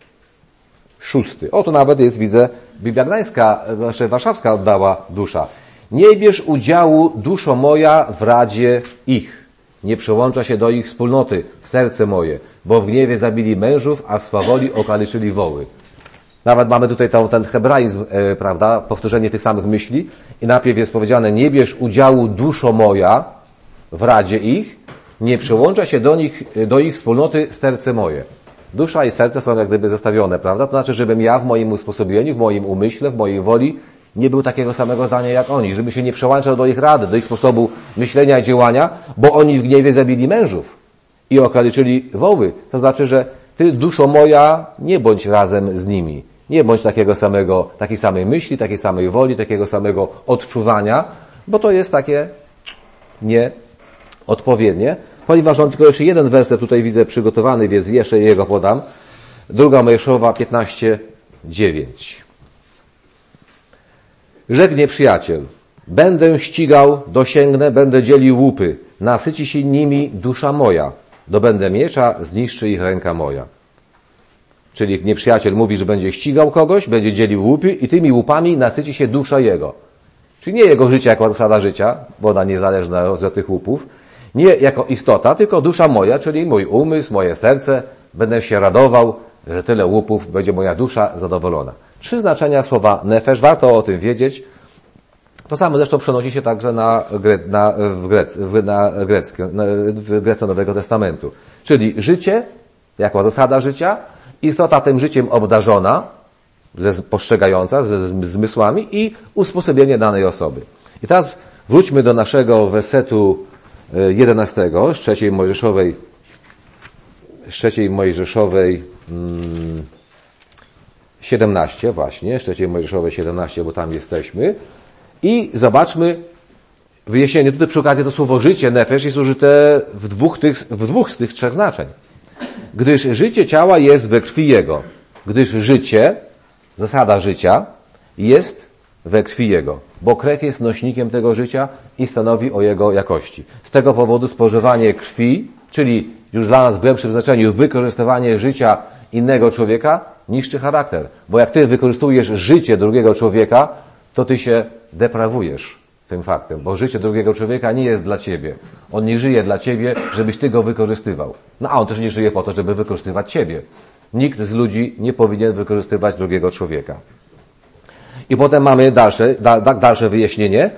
szósty. O, tu nawet jest, widzę, Biblia Gdańska, znaczy warszawska oddała dusza. Nie bierz udziału, duszo moja, w radzie ich. Nie przyłącza się do ich wspólnoty, serce moje, bo w gniewie zabili mężów, a w swawoli okaleczyli woły. Nawet mamy tutaj ten, ten hebraizm, e, prawda, powtórzenie tych samych myśli. I najpierw jest powiedziane, nie bierz udziału, duszo moja, w radzie ich, nie przyłącza się do nich, do ich wspólnoty serce moje. Dusza i serce są jak gdyby zestawione, prawda? To znaczy, żebym ja w moim usposobieniu, w moim umyśle, w mojej woli nie był takiego samego zdania jak oni, żeby się nie przyłączał do ich rady, do ich sposobu myślenia i działania, bo oni w gniewie zabili mężów i okaleczyli woły. To znaczy, że ty, duszo moja, nie bądź razem z nimi. Nie bądź takiego samego, takiej samej myśli, takiej samej woli, takiego samego odczuwania, bo to jest takie nieodpowiednie. Ponieważ mam tylko jeszcze jeden werset tutaj widzę przygotowany, więc jeszcze jego podam. Druga Mojżeszowa piętnaście dziewięć. Rzekł nieprzyjaciel, będę ścigał, dosięgnę, będę dzielił łupy, nasyci się nimi dusza moja. Dobędę miecza, zniszczy ich ręka moja. Czyli nieprzyjaciel mówi, że będzie ścigał kogoś, będzie dzielił łupy i tymi łupami nasyci się dusza jego. Czyli nie jego życie jako zasada życia, bo ona niezależna od tych łupów, nie jako istota, tylko dusza moja, czyli mój umysł, moje serce, będę się radował, że tyle łupów, będzie moja dusza zadowolona. Trzy znaczenia słowa nefesh, warto o tym wiedzieć. To samo zresztą przenosi się także na, na, w, Grec, na, greckie, na w Grece Nowego Testamentu. Czyli życie, jako zasada życia, istota tym życiem obdarzona, ze, postrzegająca, ze zmysłami i usposobienie danej osoby. I teraz wróćmy do naszego wersetu jedenastego, z trzeciej Mojżeszowej, z trzeciej Mojżeszowej hmm, siedemnaście właśnie, z trzeciej Mojżeszowej siedemnaście, bo tam jesteśmy. I zobaczmy wyjaśnienie. Tutaj przy okazji to słowo życie, nefesh, jest użyte w dwóch, tych, w dwóch z tych trzech znaczeń. Gdyż życie ciała jest we krwi jego. Gdyż życie, zasada życia, jest we krwi jego. Bo krew jest nośnikiem tego życia i stanowi o jego jakości. Z tego powodu spożywanie krwi, czyli już dla nas w głębszym znaczeniu wykorzystywanie życia innego człowieka, niszczy charakter. Bo jak ty wykorzystujesz życie drugiego człowieka, to ty się deprawujesz tym faktem, bo życie drugiego człowieka nie jest dla ciebie. On nie żyje dla ciebie, żebyś ty go wykorzystywał. No a on też nie żyje po to, żeby wykorzystywać ciebie. Nikt z ludzi nie powinien wykorzystywać drugiego człowieka. I potem mamy dalsze, da, dalsze wyjaśnienie.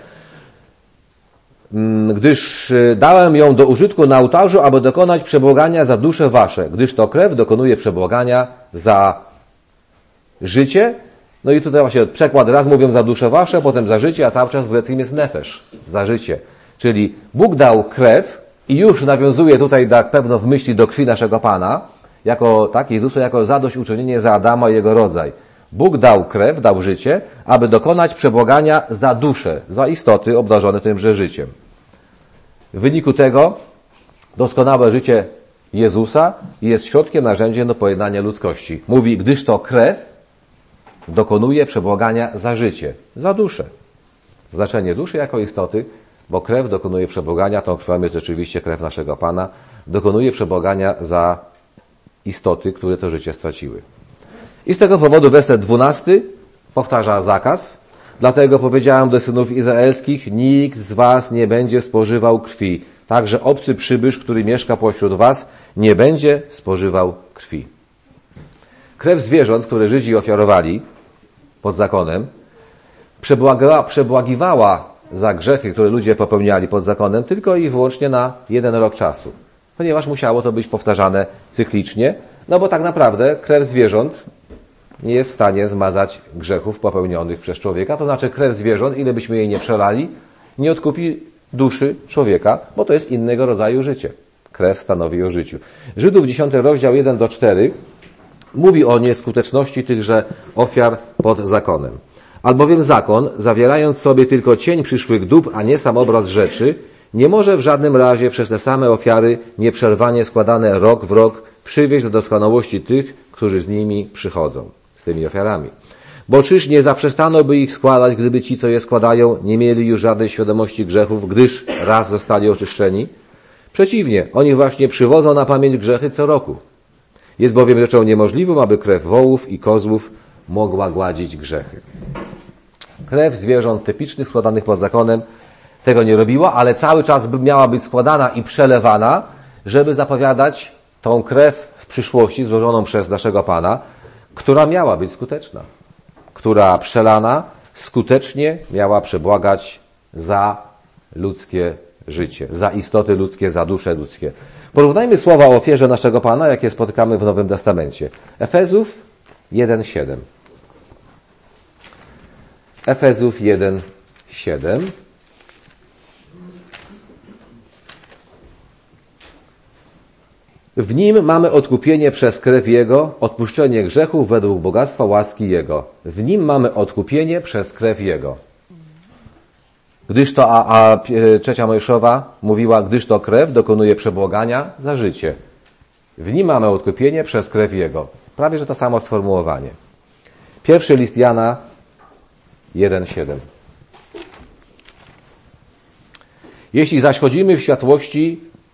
Gdyż dałem ją do użytku na ołtarzu, aby dokonać przebłagania za dusze wasze, gdyż to krew dokonuje przebłagania za życie. No i tutaj właśnie przekład, raz mówią za dusze wasze, potem za życie, a cały czas w greckim jest nefesh, za życie. Czyli Bóg dał krew i już nawiązuje tutaj tak pewno w myśli do krwi naszego Pana, jako tak, Jezusa jako zadośćuczynienie za Adama i jego rodzaj. Bóg dał krew, dał życie, aby dokonać przebłagania za duszę, za istoty obdarzone tymże życiem. W wyniku tego doskonałe życie Jezusa jest środkiem, narzędziem do pojednania ludzkości. Mówi, gdyż to krew dokonuje przebłagania za życie, za duszę. Znaczenie duszy jako istoty, bo krew dokonuje przebłagania, tą krwią jest oczywiście krew naszego Pana, dokonuje przebłagania za istoty, które to życie straciły. I z tego powodu werset dwunasty powtarza zakaz. Dlatego powiedziałem do synów izraelskich, nikt z was nie będzie spożywał krwi. Także obcy przybysz, który mieszka pośród was, nie będzie spożywał krwi. Krew zwierząt, które Żydzi ofiarowali pod zakonem, przebłagiwała, przebłagiwała za grzechy, które ludzie popełniali pod zakonem, tylko i wyłącznie na jeden rok czasu. Ponieważ musiało to być powtarzane cyklicznie, no bo tak naprawdę krew zwierząt nie jest w stanie zmazać grzechów popełnionych przez człowieka. To znaczy krew zwierząt, ile byśmy jej nie przelali, nie odkupi duszy człowieka, bo to jest innego rodzaju życie. Krew stanowi o życiu. Żydów dziesiąty rozdział jeden do czterech mówi o nieskuteczności tychże ofiar pod zakonem. Albowiem zakon, zawierając sobie tylko cień przyszłych dóbr, a nie sam obraz rzeczy, nie może w żadnym razie przez te same ofiary nieprzerwanie składane rok w rok przywieźć do doskonałości tych, którzy z nimi przychodzą, z tymi ofiarami. Bo czyż nie zaprzestano by ich składać, gdyby ci, co je składają, nie mieli już żadnej świadomości grzechów, gdyż raz zostali oczyszczeni? Przeciwnie, oni właśnie przywodzą na pamięć grzechy co roku. Jest bowiem rzeczą niemożliwą, aby krew wołów i kozłów mogła gładzić grzechy. Krew zwierząt typicznych składanych pod zakonem tego nie robiła, ale cały czas miała być składana i przelewana, żeby zapowiadać tą krew w przyszłości złożoną przez naszego Pana, która miała być skuteczna, która przelana skutecznie miała przebłagać za ludzkie życie, za istoty ludzkie, za dusze ludzkie. Porównajmy słowa o ofierze naszego Pana, jakie spotykamy w Nowym Testamencie. Efezów jeden siedem. Efezów jeden siedem. W nim mamy odkupienie przez krew Jego, odpuszczenie grzechów według bogactwa łaski Jego. W nim mamy odkupienie przez krew Jego. Gdyż to, a, a trzecia Mojżeszowa mówiła, gdyż to krew dokonuje przebłagania za życie. W nim mamy odkupienie przez krew Jego. Prawie, że to samo sformułowanie. Pierwszy list Jana jeden siedem. Jeśli zaś chodzimy w światłości,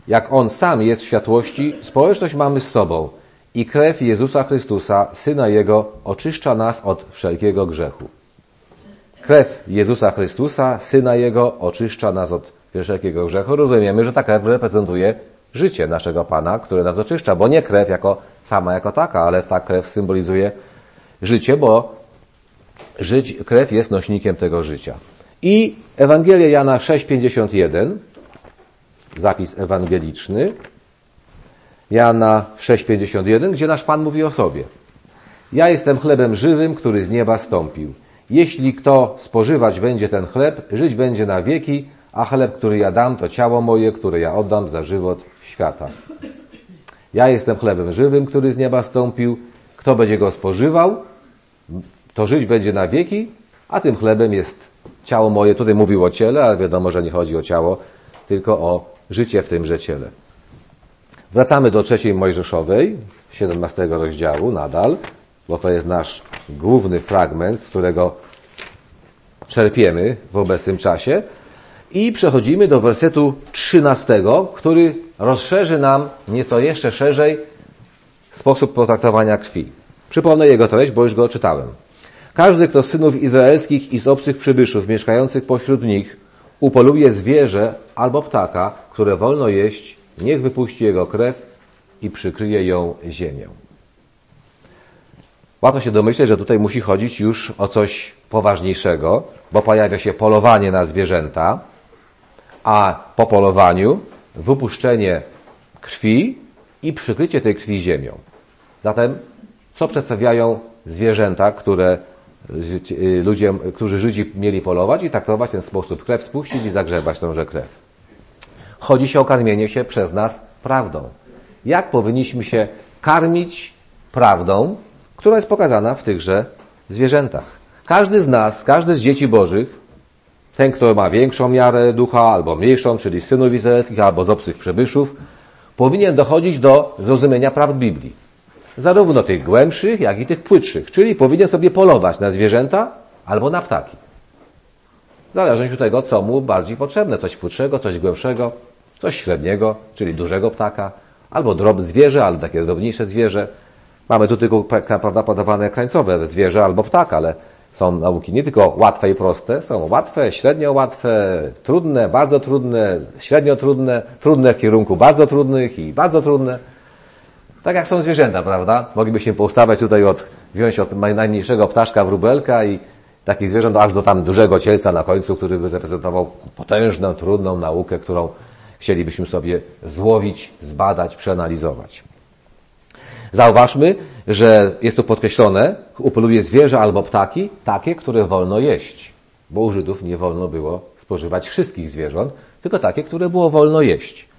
jak On sam jest w światłości, społeczność mamy z sobą i krew Jezusa Chrystusa, Syna Jego, oczyszcza nas od wszelkiego grzechu. Krew Jezusa Chrystusa, Syna Jego, oczyszcza nas od wszelkiego grzechu. Rozumiemy, że ta krew reprezentuje życie naszego Pana, które nas oczyszcza, bo nie krew jako sama jako taka, ale ta krew symbolizuje życie, bo żyć, krew jest nośnikiem tego życia. I Ewangelia Jana sześć pięćdziesiąt jeden, zapis ewangeliczny, Jana sześć pięćdziesiąt jeden, gdzie nasz Pan mówi o sobie. Ja jestem chlebem żywym, który z nieba stąpił. Jeśli kto spożywać będzie ten chleb, żyć będzie na wieki, a chleb, który ja dam, to ciało moje, które ja oddam za żywot świata. Ja jestem chlebem żywym, który z nieba stąpił. Kto będzie go spożywał, to żyć będzie na wieki, a tym chlebem jest ciało moje. Tutaj mówił o ciele, ale wiadomo, że nie chodzi o ciało, tylko o życie w tymże ciele. Wracamy do trzeciej Mojżeszowej, siedemnastego rozdziału nadal, bo to jest nasz główny fragment, z którego czerpiemy w obecnym czasie. I przechodzimy do wersetu trzynastego, który rozszerzy nam nieco jeszcze szerzej sposób potraktowania krwi. Przypomnę jego treść, bo już go czytałem. Każdy, kto z synów izraelskich i z obcych przybyszów mieszkających pośród nich upoluje zwierzę albo ptaka, które wolno jeść, niech wypuści jego krew i przykryje ją ziemią. Łatwo się domyśleć, że tutaj musi chodzić już o coś poważniejszego, bo pojawia się polowanie na zwierzęta, a po polowaniu wypuszczenie krwi i przykrycie tej krwi ziemią. Zatem, co przedstawiają zwierzęta, które ludzie, którzy Żydzi mieli polować i traktować w ten sposób? Krew spuścić i zagrzebać tąże krew. Chodzi się o karmienie się przez nas prawdą. Jak powinniśmy się karmić prawdą, która jest pokazana w tychże zwierzętach? Każdy z nas, każdy z dzieci Bożych, ten, kto ma większą miarę ducha albo mniejszą, czyli synów izraelskich albo z obcych przybyszów, powinien dochodzić do zrozumienia prawd Biblii. Zarówno tych głębszych, jak i tych płytszych. Czyli powinien sobie polować na zwierzęta albo na ptaki. Zależnie od tego, co mu bardziej potrzebne. Coś płytszego, coś głębszego, coś średniego, czyli dużego ptaka, albo drobne zwierzę, albo takie drobniejsze zwierzę. Mamy tu tylko, prawda, podawane krańcowe zwierzę albo ptak, ale są nauki nie tylko łatwe i proste, są łatwe, średnio łatwe, trudne, bardzo trudne, średnio trudne, trudne w kierunku bardzo trudnych i bardzo trudne. Tak jak są zwierzęta, prawda? Moglibyśmy poustawiać tutaj od, wziąć od najmniejszego ptaszka, wróbelka i takich zwierząt aż do tam dużego cielca na końcu, który by reprezentował potężną, trudną naukę, którą chcielibyśmy sobie złowić, zbadać, przeanalizować. Zauważmy, że jest tu podkreślone, upoluje zwierzę albo ptaki, takie, które wolno jeść. Bo u Żydów nie wolno było spożywać wszystkich zwierząt, tylko takie, które było wolno jeść.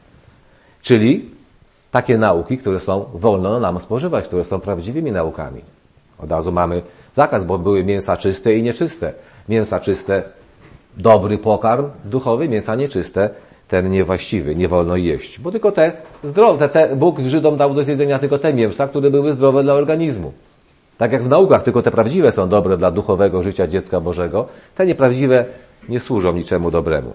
Czyli takie nauki, które są wolno nam spożywać, które są prawdziwymi naukami. Od razu mamy zakaz, bo były mięsa czyste i nieczyste. Mięsa czyste, dobry pokarm duchowy, mięsa nieczyste, ten niewłaściwy, nie wolno jeść. Bo tylko te zdrowe, te, Bóg Żydom dał do zjedzenia tylko te mięsa, które były zdrowe dla organizmu. Tak jak w naukach tylko te prawdziwe są dobre dla duchowego życia dziecka Bożego, te nieprawdziwe nie służą niczemu dobremu.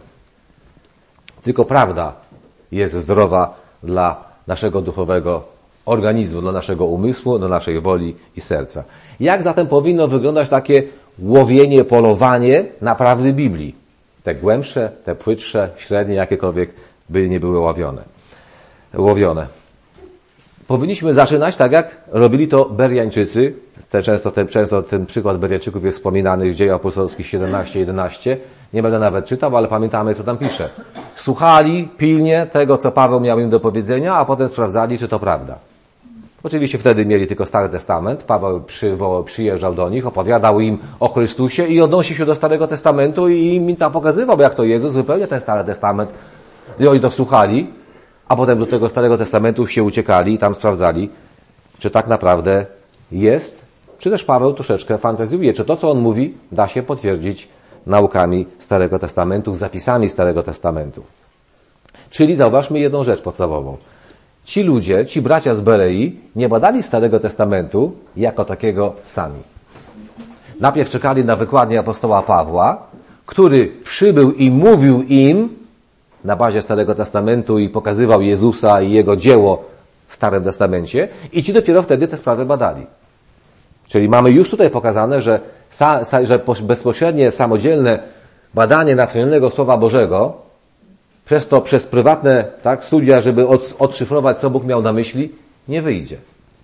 Tylko prawda jest zdrowa dla naszego duchowego organizmu, dla naszego umysłu, dla naszej woli i serca. Jak zatem powinno wyglądać takie łowienie, polowanie na prawdy Biblii? Te głębsze, te płytsze, średnie, jakiekolwiek by nie były łowione. łowione. Powinniśmy zaczynać tak, jak robili to Beriańczycy. Często ten, często ten przykład Beriańczyków jest wspominany w Dziejach Apostolskich siedemnaście jedenaście. Nie będę nawet czytał, ale pamiętamy, co tam pisze. Słuchali pilnie tego, co Paweł miał im do powiedzenia, a potem sprawdzali, czy to prawda. Oczywiście wtedy mieli tylko Stary Testament. Paweł przywołał, przyjeżdżał do nich, opowiadał im o Chrystusie i odnosił się do Starego Testamentu i im tam pokazywał, jak to Jezus wypełnia ten Stary Testament. I oni to słuchali, a potem do tego Starego Testamentu się uciekali i tam sprawdzali, czy tak naprawdę jest, czy też Paweł troszeczkę fantazjuje, czy to, co on mówi, da się potwierdzić naukami Starego Testamentu, zapisami Starego Testamentu. Czyli zauważmy jedną rzecz podstawową. Ci ludzie, ci bracia z Berei nie badali Starego Testamentu jako takiego sami. Najpierw czekali na wykładnię apostoła Pawła, który przybył i mówił im na bazie Starego Testamentu i pokazywał Jezusa i Jego dzieło w Starym Testamencie i ci dopiero wtedy te sprawy badali. Czyli mamy już tutaj pokazane, że, sa, sa, że bezpośrednie, samodzielne badanie natchnionego Słowa Bożego, przez to, przez prywatne tak, studia, żeby od, odszyfrować, co Bóg miał na myśli, nie wyjdzie.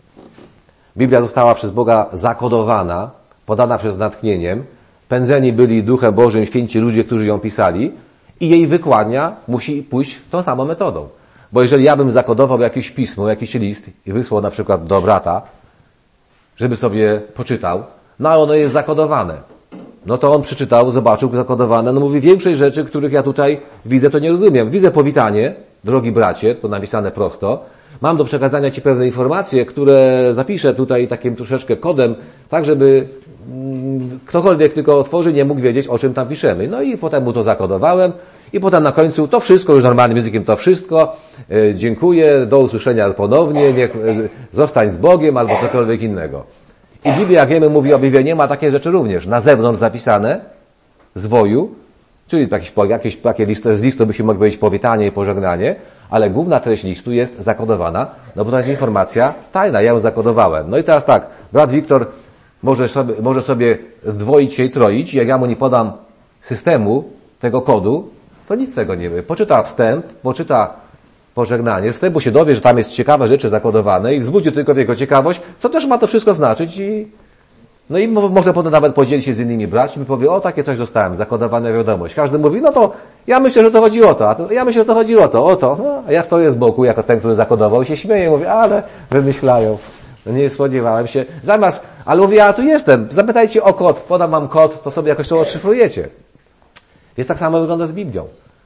Biblia została przez Boga zakodowana, podana przez natchnieniem, pędzeni byli Duchem Bożym święci ludzie, którzy ją pisali i jej wykładnia musi pójść tą samą metodą. Bo jeżeli ja bym zakodował jakieś pismo, jakiś list i wysłał na przykład do brata, żeby sobie poczytał, no ale ono jest zakodowane. No to on przeczytał, zobaczył zakodowane, no mówi, większej rzeczy, których ja tutaj widzę, to nie rozumiem. Widzę powitanie, drogi bracie, to napisane prosto. Mam do przekazania Ci pewne informacje, które zapiszę tutaj takim troszeczkę kodem, tak żeby mm, ktokolwiek tylko otworzy, nie mógł wiedzieć, o czym tam piszemy. No i potem mu to zakodowałem i potem na końcu to wszystko, już normalnym językiem to wszystko, e, dziękuję, do usłyszenia ponownie, niech e, zostań z Bogiem albo cokolwiek innego. I Biblia, jak wiemy, mówi, objawienie ma takie rzeczy również. Na zewnątrz zapisane, zwoju, czyli jakieś, jakieś takie listo, z listu by się mogło powiedzieć powitanie i pożegnanie, ale główna treść listu jest zakodowana, no bo to jest informacja tajna, ja ją zakodowałem. No i teraz tak, brat Wiktor może sobie, może sobie dwoić się i troić, jak ja mu nie podam systemu tego kodu, to nic z tego nie wie. Poczyta wstęp, poczyta pożegnanie, z wstępu się dowie, że tam jest ciekawe rzeczy zakodowane i wzbudzi tylko w jego ciekawość, co też ma to wszystko znaczyć i no i może potem nawet podzielić się z innymi braćmi i powie, o takie coś dostałem, zakodowane wiadomość. Każdy mówi, no to ja myślę, że to chodzi o to, a to ja myślę, że to chodzi o to, o to. No, a ja stoję z boku jako ten, który zakodował i się śmieję i mówię, ale wymyślają. No nie spodziewałem się. Zamiast, ale mówię, ja tu jestem, zapytajcie o kod, podam wam kod, to sobie jakoś to odszyfrujecie. Więc tak samo wygląda z Biblią.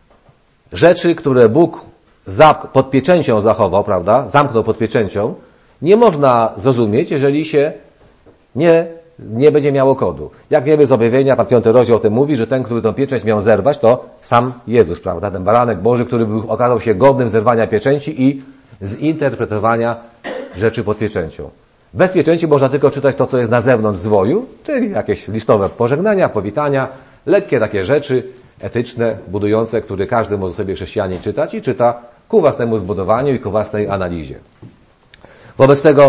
Rzeczy, które Bóg pod pieczęcią zachował, prawda, zamknął pod pieczęcią, nie można zrozumieć, jeżeli się nie, nie będzie miało kodu. Jak wiemy z objawienia, tam piąty rozdział o tym mówi, że ten, który tą pieczęć miał zerwać, to sam Jezus, prawda, ten baranek Boży, który był, okazał się godnym zerwania pieczęci i zinterpretowania rzeczy pod pieczęcią. Bez pieczęci można tylko czytać to, co jest na zewnątrz zwoju, czyli jakieś listowe pożegnania, powitania, lekkie takie rzeczy etyczne, budujące, które każdy może sobie chrześcijanin czytać i czyta ku własnemu zbudowaniu i ku własnej analizie. Wobec tego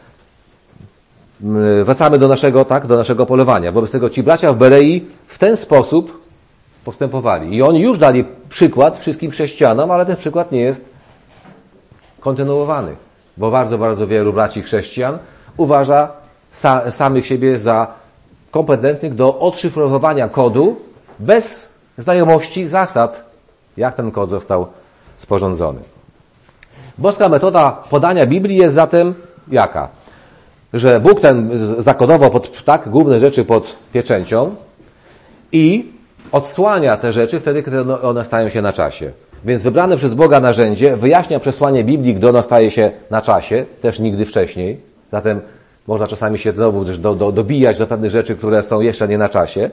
wracamy do naszego, tak, do naszego polowania. Wobec tego ci bracia w Berei w ten sposób postępowali. I oni już dali przykład wszystkim chrześcijanom, ale ten przykład nie jest kontynuowany. Bo bardzo, bardzo wielu braci chrześcijan uważa sa, samych siebie za kompetentnych do odszyfrowania kodu bez znajomości zasad, jak ten kod został sporządzony. Boska metoda podania Biblii jest zatem jaka? Że Bóg ten zakodował pod, tak, główne rzeczy pod pieczęcią i odsłania te rzeczy wtedy, kiedy one stają się na czasie. Więc wybrane przez Boga narzędzie wyjaśnia przesłanie Biblii, gdy ono staje się na czasie, też nigdy wcześniej. Zatem można czasami się znowu do, do, dobijać do pewnych rzeczy, które są jeszcze nie na czasie.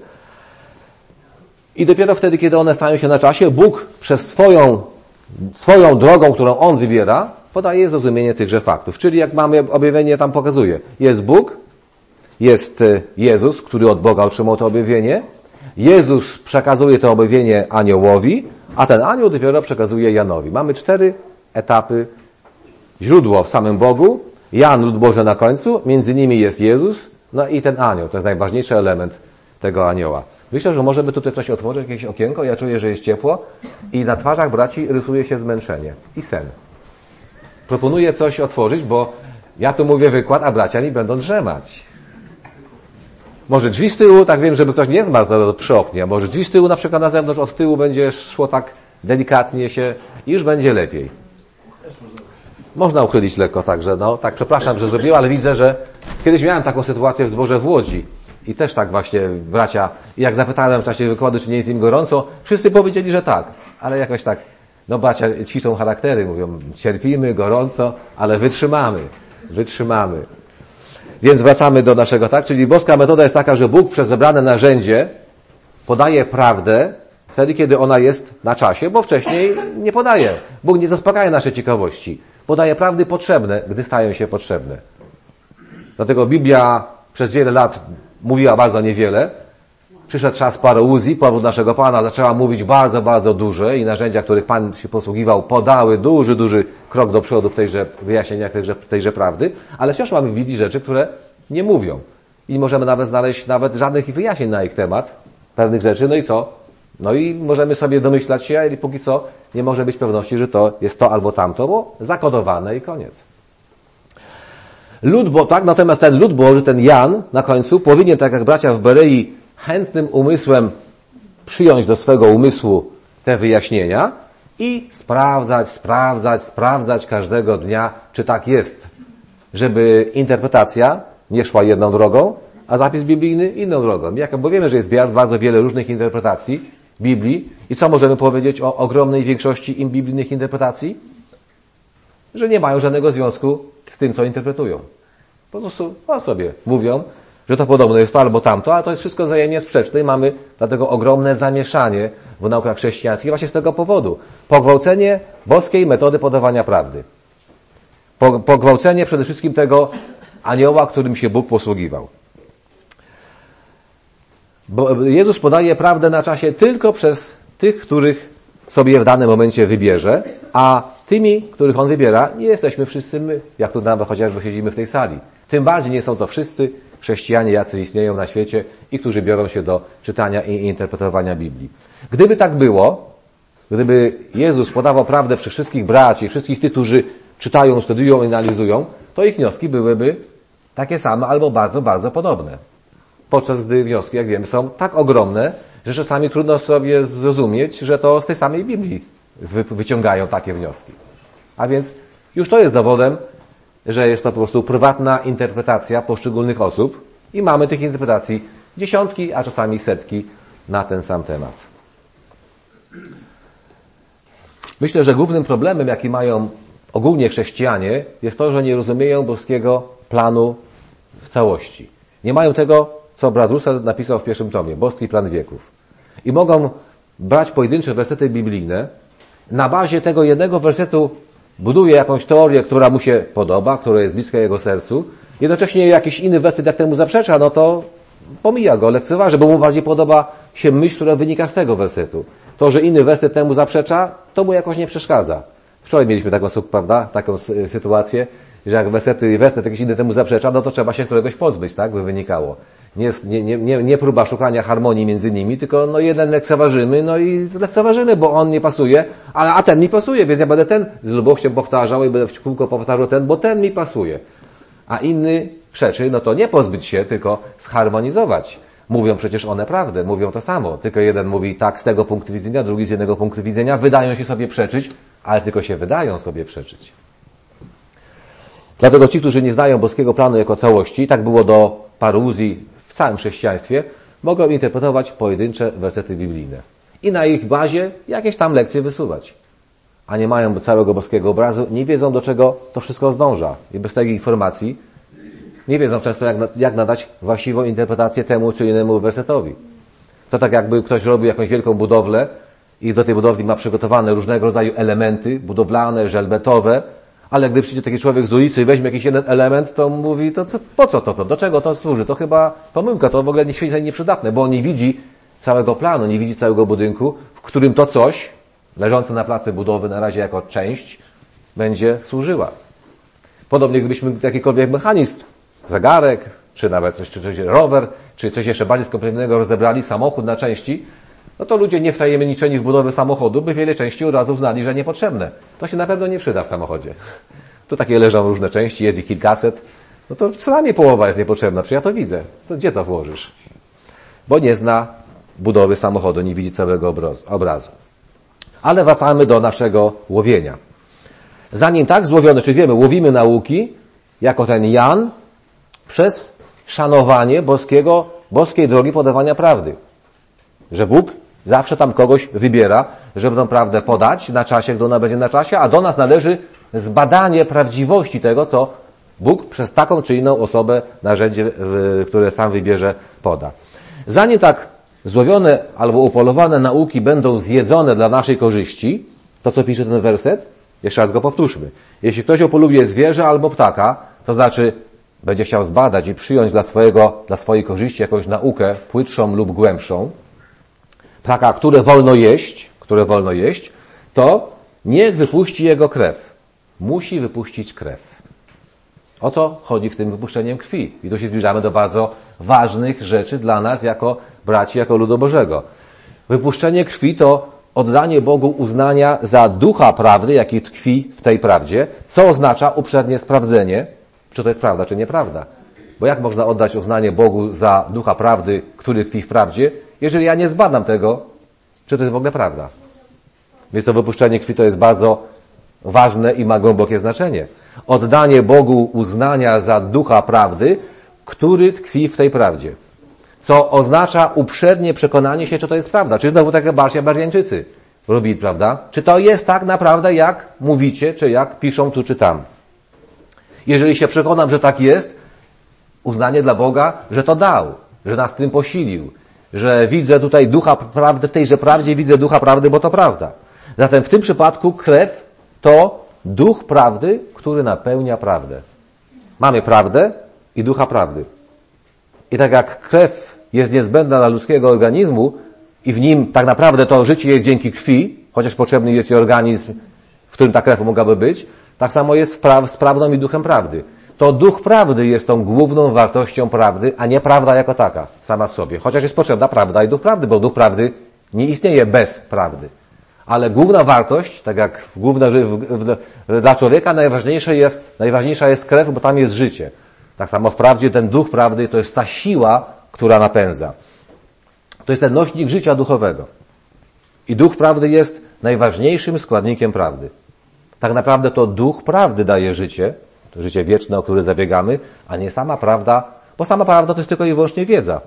I dopiero wtedy, kiedy one stają się na czasie, Bóg przez swoją, swoją drogą, którą On wybiera, podaje zrozumienie tychże faktów. Czyli jak mamy objawienie, tam pokazuje. Jest Bóg, jest Jezus, który od Boga otrzymał to objawienie. Jezus przekazuje to objawienie aniołowi, a ten anioł dopiero przekazuje Janowi. Mamy cztery etapy. Źródło w samym Bogu, Jan, lud Boży na końcu, między nimi jest Jezus, no i ten anioł. To jest najważniejszy element tego anioła. Myślę, że możemy tutaj coś otworzyć, jakieś okienko. Ja czuję, że jest ciepło i na twarzach braci rysuje się zmęczenie i sen. Proponuję coś otworzyć, bo ja tu mówię wykład, a bracia mi będą drzemać. Może drzwi z tyłu, tak wiem, żeby ktoś nie zmarzł przy oknie, a może drzwi z tyłu na przykład na zewnątrz od tyłu będzie szło tak delikatnie się i już będzie lepiej. Można uchylić lekko także, no, tak przepraszam, że zrobiłem, ale widzę, że kiedyś miałem taką sytuację w zborze w Łodzi i też tak właśnie bracia, i jak zapytałem w czasie wykładu, czy nie jest im gorąco, wszyscy powiedzieli, że tak, ale jakoś tak, no bracia ćwiczą charaktery, mówią, cierpimy, gorąco, ale wytrzymamy, wytrzymamy. Więc wracamy do naszego, tak? Czyli boska metoda jest taka, że Bóg przez zebrane narzędzie podaje prawdę wtedy, kiedy ona jest na czasie, bo wcześniej nie podaje. Bóg nie zaspokaja naszej ciekawości. Podaje prawdy potrzebne, gdy stają się potrzebne. Dlatego Biblia przez wiele lat mówiła bardzo niewiele. przyszedł czas parouzji, powrót naszego Pana, zaczęła mówić bardzo, bardzo duże i narzędzia, których Pan się posługiwał, podały duży, duży krok do przodu w tejże wyjaśnieniach tejże, tejże prawdy, ale wciąż mamy w Biblii rzeczy, które nie mówią. I możemy nawet znaleźć nawet żadnych wyjaśnień na ich temat, pewnych rzeczy, no i co? No i możemy sobie domyślać się, ale póki co nie może być pewności, że to jest to albo tamto, bo zakodowane i koniec. Lud Bo, tak, natomiast ten lud Boży, ten Jan na końcu powinien, tak jak bracia w Berei, chętnym umysłem przyjąć do swego umysłu te wyjaśnienia i sprawdzać, sprawdzać, sprawdzać każdego dnia, czy tak jest, żeby interpretacja nie szła jedną drogą, a zapis biblijny inną drogą. Jak, bo wiemy, że jest bardzo wiele różnych interpretacji Biblii i co możemy powiedzieć o ogromnej większości im biblijnych interpretacji? Że nie mają żadnego związku z tym, co interpretują. Po prostu o sobie mówią, że to podobno jest to albo tamto, ale to jest wszystko wzajemnie sprzeczne i mamy dlatego ogromne zamieszanie w naukach chrześcijańskich właśnie z tego powodu. Pogwałcenie boskiej metody podawania prawdy. Pogwałcenie przede wszystkim tego anioła, którym się Bóg posługiwał. Bo Jezus podaje prawdę na czasie tylko przez tych, których sobie w danym momencie wybierze, a tymi, których On wybiera, nie jesteśmy wszyscy my, jak tu nawet chociażby siedzimy w tej sali. Tym bardziej nie są to wszyscy chrześcijanie, jacy istnieją na świecie i którzy biorą się do czytania i interpretowania Biblii. Gdyby tak było, gdyby Jezus podawał prawdę przez wszystkich braci, wszystkich tych, którzy czytają, studiują i analizują, to ich wnioski byłyby takie same albo bardzo, bardzo podobne. Podczas gdy wnioski, jak wiemy, są tak ogromne, że czasami trudno sobie zrozumieć, że to z tej samej Biblii wy- wyciągają takie wnioski. A więc już to jest dowodem, że jest to po prostu prywatna interpretacja poszczególnych osób i mamy tych interpretacji dziesiątki, a czasami setki na ten sam temat. Myślę, że głównym problemem, jaki mają ogólnie chrześcijanie, jest to, że nie rozumieją boskiego planu w całości. Nie mają tego, co brat Russell napisał w pierwszym tomie, Boski Plan Wieków. I mogą brać pojedyncze wersety biblijne, na bazie tego jednego wersetu buduje jakąś teorię, która mu się podoba, która jest bliska jego sercu, jednocześnie jakiś inny werset jak temu zaprzecza, no to pomija go, lekceważy, bo mu bardziej podoba się myśl, która wynika z tego wersetu. To, że inny werset temu zaprzecza, to mu jakoś nie przeszkadza. Wczoraj mieliśmy taką, prawda, taką sytuację, że jak wersety, werset jakiś inny temu zaprzecza, no to trzeba się któregoś pozbyć, tak, by wynikało. Nie, nie, nie, nie próba szukania harmonii między nimi, tylko no jeden lekceważymy, no i lekceważymy, bo on nie pasuje, ale a ten mi pasuje, więc ja będę ten z lubością powtarzał i będę w kółko powtarzał ten, bo ten mi pasuje. A inny przeczy, no to nie pozbyć się, tylko zharmonizować. Mówią przecież one prawdę, mówią to samo. Tylko jeden mówi tak z tego punktu widzenia, drugi z jednego punktu widzenia, wydają się sobie przeczyć, ale tylko się wydają sobie przeczyć. Dlatego ci, którzy nie znają boskiego planu jako całości, tak było do paruzji w całym chrześcijaństwie, mogą interpretować pojedyncze wersety biblijne. I na ich bazie jakieś tam lekcje wysuwać. A nie mają całego boskiego obrazu, nie wiedzą, do czego to wszystko zdąża. I bez tej informacji nie wiedzą często, jak, jak nadać właściwą interpretację temu czy innemu wersetowi. To tak jakby ktoś robił jakąś wielką budowlę i do tej budowli ma przygotowane różnego rodzaju elementy budowlane, żelbetowe, ale gdy przyjdzie taki człowiek z ulicy i weźmie jakiś jeden element, to mówi, to co, po co to, do czego to służy? To chyba pomyłka, to w ogóle nie nieprzydatne, bo on nie widzi całego planu, nie widzi całego budynku, w którym to coś, leżące na placu budowy na razie jako część, będzie służyła. Podobnie gdybyśmy jakikolwiek mechanizm, zegarek, czy nawet coś, czy coś, rower, czy coś jeszcze bardziej skomplikowanego rozebrali, samochód na części, no to ludzie nie wtajemniczeni w budowę samochodu by wiele części od razu uznali, że niepotrzebne. To się na pewno nie przyda w samochodzie. Tu takie leżą różne części, jest ich kilkaset, no to co najmniej połowa jest niepotrzebna, przecież ja to widzę. To gdzie to włożysz? Bo nie zna budowy samochodu, nie widzi całego obrazu. Ale wracamy do naszego łowienia. Zanim tak złowione, czyli wiemy, łowimy nauki, jako ten Jan, przez szanowanie boskiego, boskiej drogi podawania prawdy. Że Bóg zawsze tam kogoś wybiera, żeby tę prawdę podać na czasie, gdy ona będzie na czasie, a do nas należy zbadanie prawdziwości tego, co Bóg przez taką czy inną osobę, narzędzie, które sam wybierze, poda. Zanim tak złowione albo upolowane nauki będą zjedzone dla naszej korzyści, to co pisze ten werset, jeszcze raz go powtórzmy. Jeśli ktoś upoluje zwierzę albo ptaka, to znaczy będzie chciał zbadać i przyjąć dla swojego, dla swojej korzyści jakąś naukę płytszą lub głębszą, taka, które wolno jeść, które wolno jeść, to niech wypuści jego krew. Musi wypuścić krew. O co chodzi w tym wypuszczeniem krwi? I tu się zbliżamy do bardzo ważnych rzeczy dla nas jako braci, jako ludu Bożego. Wypuszczenie krwi to oddanie Bogu uznania za ducha prawdy, jaki tkwi w tej prawdzie, co oznacza uprzednie sprawdzenie, czy to jest prawda, czy nieprawda. Bo jak można oddać uznanie Bogu za ducha prawdy, który tkwi w prawdzie, jeżeli ja nie zbadam tego, czy to jest w ogóle prawda. Więc to wypuszczenie krwi to jest bardzo ważne i ma głębokie znaczenie. Oddanie Bogu uznania za ducha prawdy, który tkwi w tej prawdzie. Co oznacza uprzednie przekonanie się, czy to jest prawda. Czy znowu takie Barsia Barjańczycy robili, prawda? Czy to jest tak naprawdę, jak mówicie, czy jak piszą tu czy tam. Jeżeli się przekonam, że tak jest, uznanie dla Boga, że to dał, że nas tym posilił, że widzę tutaj ducha prawdy, w tejże prawdzie widzę ducha prawdy, bo to prawda. Zatem w tym przypadku krew to duch prawdy, który napełnia prawdę. Mamy prawdę i ducha prawdy. I tak jak krew jest niezbędna dla ludzkiego organizmu i w nim tak naprawdę to życie jest dzięki krwi, chociaż potrzebny jest i organizm, w którym ta krew mogłaby być, tak samo jest z prawdą i duchem prawdy. To duch prawdy jest tą główną wartością prawdy, a nie prawda jako taka, sama w sobie. Chociaż jest potrzebna prawda i duch prawdy, bo duch prawdy nie istnieje bez prawdy. Ale główna wartość, tak jak główna, w, w, w, dla człowieka najważniejsza jest, najważniejsza jest krew, bo tam jest życie. Tak samo w prawdzie ten duch prawdy to jest ta siła, która napędza. To jest ten nośnik życia duchowego. I duch prawdy jest najważniejszym składnikiem prawdy. Tak naprawdę to duch prawdy daje życie, to życie wieczne, o które zabiegamy, a nie sama prawda, bo sama prawda to jest tylko i wyłącznie wiedza.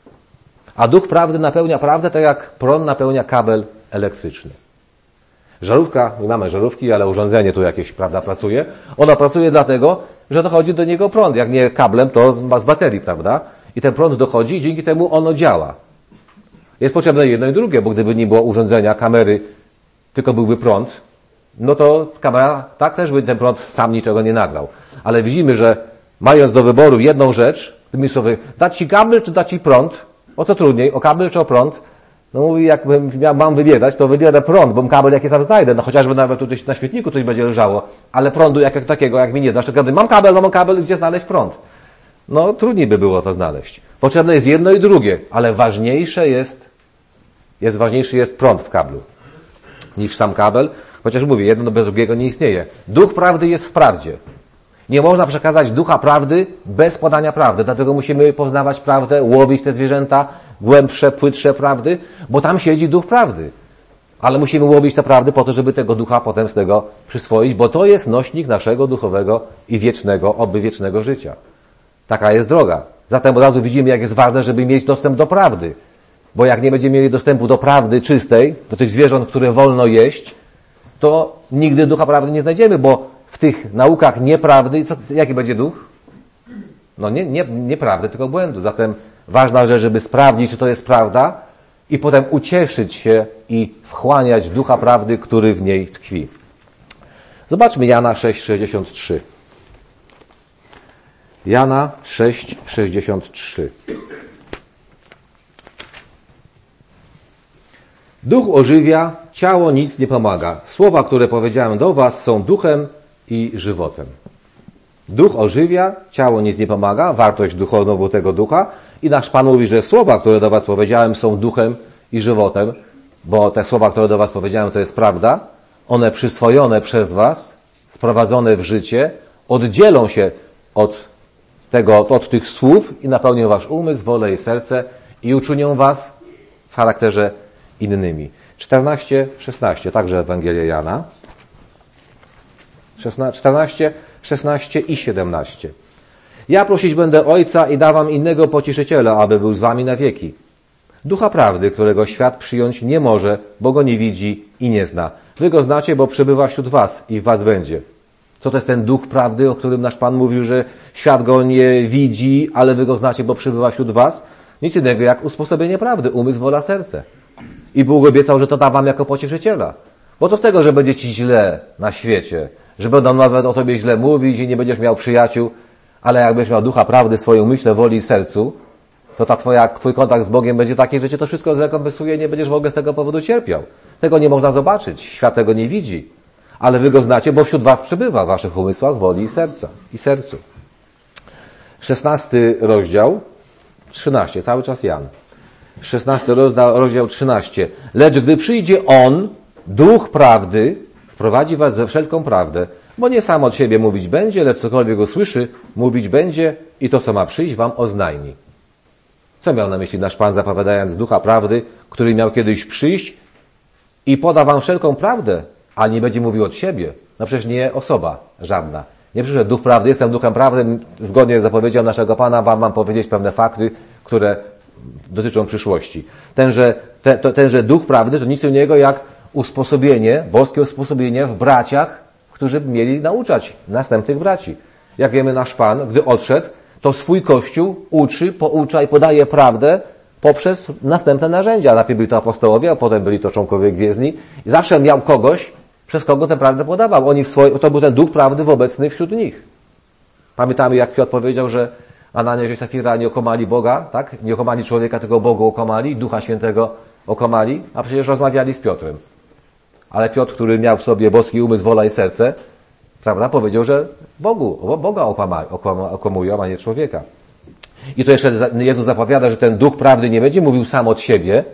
A duch prawdy napełnia prawdę tak jak prąd napełnia kabel elektryczny. Żarówka, nie mamy żarówki, ale urządzenie tu jakieś, prawda, pracuje. Ono pracuje dlatego, że dochodzi do niego prąd. Jak nie kablem, to z, z baterii, prawda? I ten prąd dochodzi i dzięki temu ono działa. Jest potrzebne jedno i drugie, bo gdyby nie było urządzenia, kamery, tylko byłby prąd, no to kamera, tak też by ten prąd sam niczego nie nagrał. Ale widzimy, że mając do wyboru jedną rzecz, tymi słowy, dać ci kabel czy dać ci prąd? O co trudniej, o kabel czy o prąd? No mówi, jakbym miał, mam wybierać, to wybierę prąd, bo kabel jaki tam znajdę, no chociażby nawet tutaj na świetniku coś będzie leżało, ale prądu jak, jak takiego, jak mi nie znasz, to kiedy mam kabel, no mam kabel, gdzie znaleźć prąd? No trudniej by było to znaleźć. Potrzebne jest jedno i drugie, ale ważniejsze jest, jest ważniejszy jest prąd w kablu niż sam kabel, chociaż mówię, jedno bez drugiego nie istnieje. Duch prawdy jest w prawdzie. Nie można przekazać ducha prawdy bez podania prawdy, dlatego musimy poznawać prawdę, łowić te zwierzęta, głębsze, płytsze prawdy, bo tam siedzi duch prawdy. Ale musimy łowić te prawdy po to, żeby tego ducha potem z tego przyswoić, bo to jest nośnik naszego duchowego i wiecznego, oby wiecznego życia. Taka jest droga. Zatem od razu widzimy, jak jest ważne, żeby mieć dostęp do prawdy. Bo jak nie będziemy mieli dostępu do prawdy czystej, do tych zwierząt, które wolno jeść, to nigdy ducha prawdy nie znajdziemy, bo w tych naukach nieprawdy, co, jaki będzie duch? No nie, nie, nieprawdy, tylko błędu. Zatem ważna rzecz, żeby sprawdzić, czy to jest prawda i potem ucieszyć się i wchłaniać ducha prawdy, który w niej tkwi. Zobaczmy Jana sześć sześćdziesiąt trzy. Jana sześć sześćdziesiąt trzy. Duch ożywia, ciało nic nie pomaga. Słowa, które powiedziałem do was, są duchem i żywotem. Duch ożywia, ciało nic nie pomaga, wartość duchową tego ducha i nasz Pan mówi, że słowa, które do was powiedziałem, są duchem i żywotem, bo te słowa, które do was powiedziałem, to jest prawda. One przyswojone przez was, wprowadzone w życie, oddzielą się od tego, od tych słów i napełnią wasz umysł, wolę i serce i uczynią was w charakterze innymi. czternaście, szesnaście, także Ewangelia Jana. czternaście, szesnaście i siedemnaście. Ja prosić będę Ojca i dam wam innego pocieszyciela, aby był z wami na wieki. Ducha prawdy, którego świat przyjąć nie może, bo go nie widzi i nie zna. Wy go znacie, bo przebywa wśród was i w was będzie. Co to jest ten duch prawdy, o którym nasz Pan mówił, że świat go nie widzi, ale wy go znacie, bo przebywa wśród was? Nic innego jak usposobienie prawdy, umysł, wola, serce. I Bóg obiecał, że to da wam jako pocieszyciela. Bo co z tego, że będzie ci źle na świecie, że będą nawet o tobie źle mówić i nie będziesz miał przyjaciół, Ale jakbyś miał ducha prawdy w swoim umyśle, woli i sercu, to ta twoja, twój kontakt z Bogiem będzie taki, że cię to wszystko zrekompensuje, nie będziesz w ogóle z tego powodu cierpiał. Tego nie można zobaczyć, świat tego nie widzi. Ale wy go znacie, bo wśród was przebywa w waszych umysłach, woli i serca, i sercu. Szesnasty rozdział, trzynaście, cały czas Jan. Szesnasty rozdział, rozdział trzynaście. Lecz gdy przyjdzie On, Duch Prawdy, wprowadzi was ze wszelką prawdę, bo nie sam od siebie mówić będzie, lecz cokolwiek usłyszy, mówić będzie i to, co ma przyjść, wam oznajmi. Co miał na myśli nasz Pan, zapowiadając Ducha Prawdy, który miał kiedyś przyjść i poda wam wszelką prawdę, ale nie będzie mówił od siebie? No przecież nie osoba żadna. Nie przyszedł Duch Prawdy, jestem Duchem Prawdy, zgodnie z zapowiedzią naszego Pana wam mam powiedzieć pewne fakty, które dotyczą przyszłości. Tenże, ten, to, tenże Duch Prawdy to nic innego jak usposobienie, boskie usposobienie w braciach, którzy mieli nauczać następnych braci. Jak wiemy, nasz Pan, gdy odszedł, to swój Kościół uczy, poucza i podaje prawdę poprzez następne narzędzia. Najpierw byli to apostołowie, a potem byli to członkowie gwiezdni. I zawsze miał kogoś, przez kogo tę prawdę podawał. Oni w swoim, to był ten Duch Prawdy obecny wśród nich. Pamiętamy, jak Piotr powiedział, że Ananiasz i Safira nie okłamali Boga, tak? Nie okłamali człowieka, tylko Bogu okłamali, Ducha Świętego okłamali, a przecież rozmawiali z Piotrem. Ale Piotr, który miał w sobie boski umysł, wola i serce, prawda, powiedział, że Bogu, Boga okłamują, a nie człowieka. I to jeszcze Jezus zapowiada, że ten Duch Prawdy nie będzie mówił sam od siebie,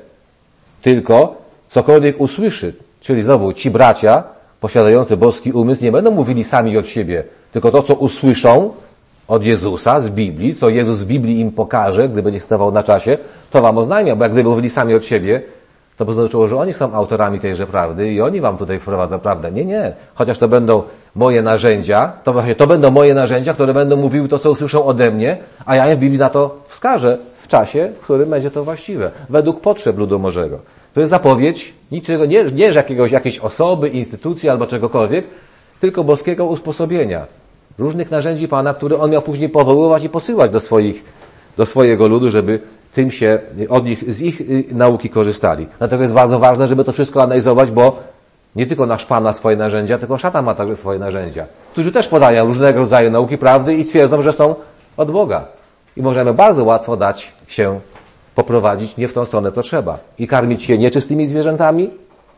tylko cokolwiek usłyszy. Czyli znowu ci bracia, posiadający boski umysł, nie będą mówili sami od siebie, tylko to, co usłyszą od Jezusa z Biblii, co Jezus w Biblii im pokaże, gdy będzie stawał na czasie, to wam oznajmia, bo jak gdyby mówili sami od siebie, to by znaczyło, że oni są autorami tejże prawdy i oni wam tutaj wprowadzą prawdę. Nie, nie. Chociaż to będą moje narzędzia, to właśnie to będą moje narzędzia, które będą mówiły to, co usłyszą ode mnie, a ja im w Biblii na to wskażę w czasie, w którym będzie to właściwe. Według potrzeb ludu Bożego. To jest zapowiedź niczego, nie, nie jakiegoś, jakiejś osoby, instytucji albo czegokolwiek, tylko boskiego usposobienia. Różnych narzędzi Pana, które On miał później powoływać i posyłać do swoich, do swojego ludu, żeby tym się, od nich, z ich nauki korzystali. Dlatego jest bardzo ważne, żeby to wszystko analizować, bo nie tylko nasz Pan ma swoje narzędzia, tylko szatan ma także swoje narzędzia, którzy też podają różnego rodzaju nauki prawdy i twierdzą, że są od Boga. I możemy bardzo łatwo dać się poprowadzić nie w tą stronę, co trzeba. I karmić się nieczystymi zwierzętami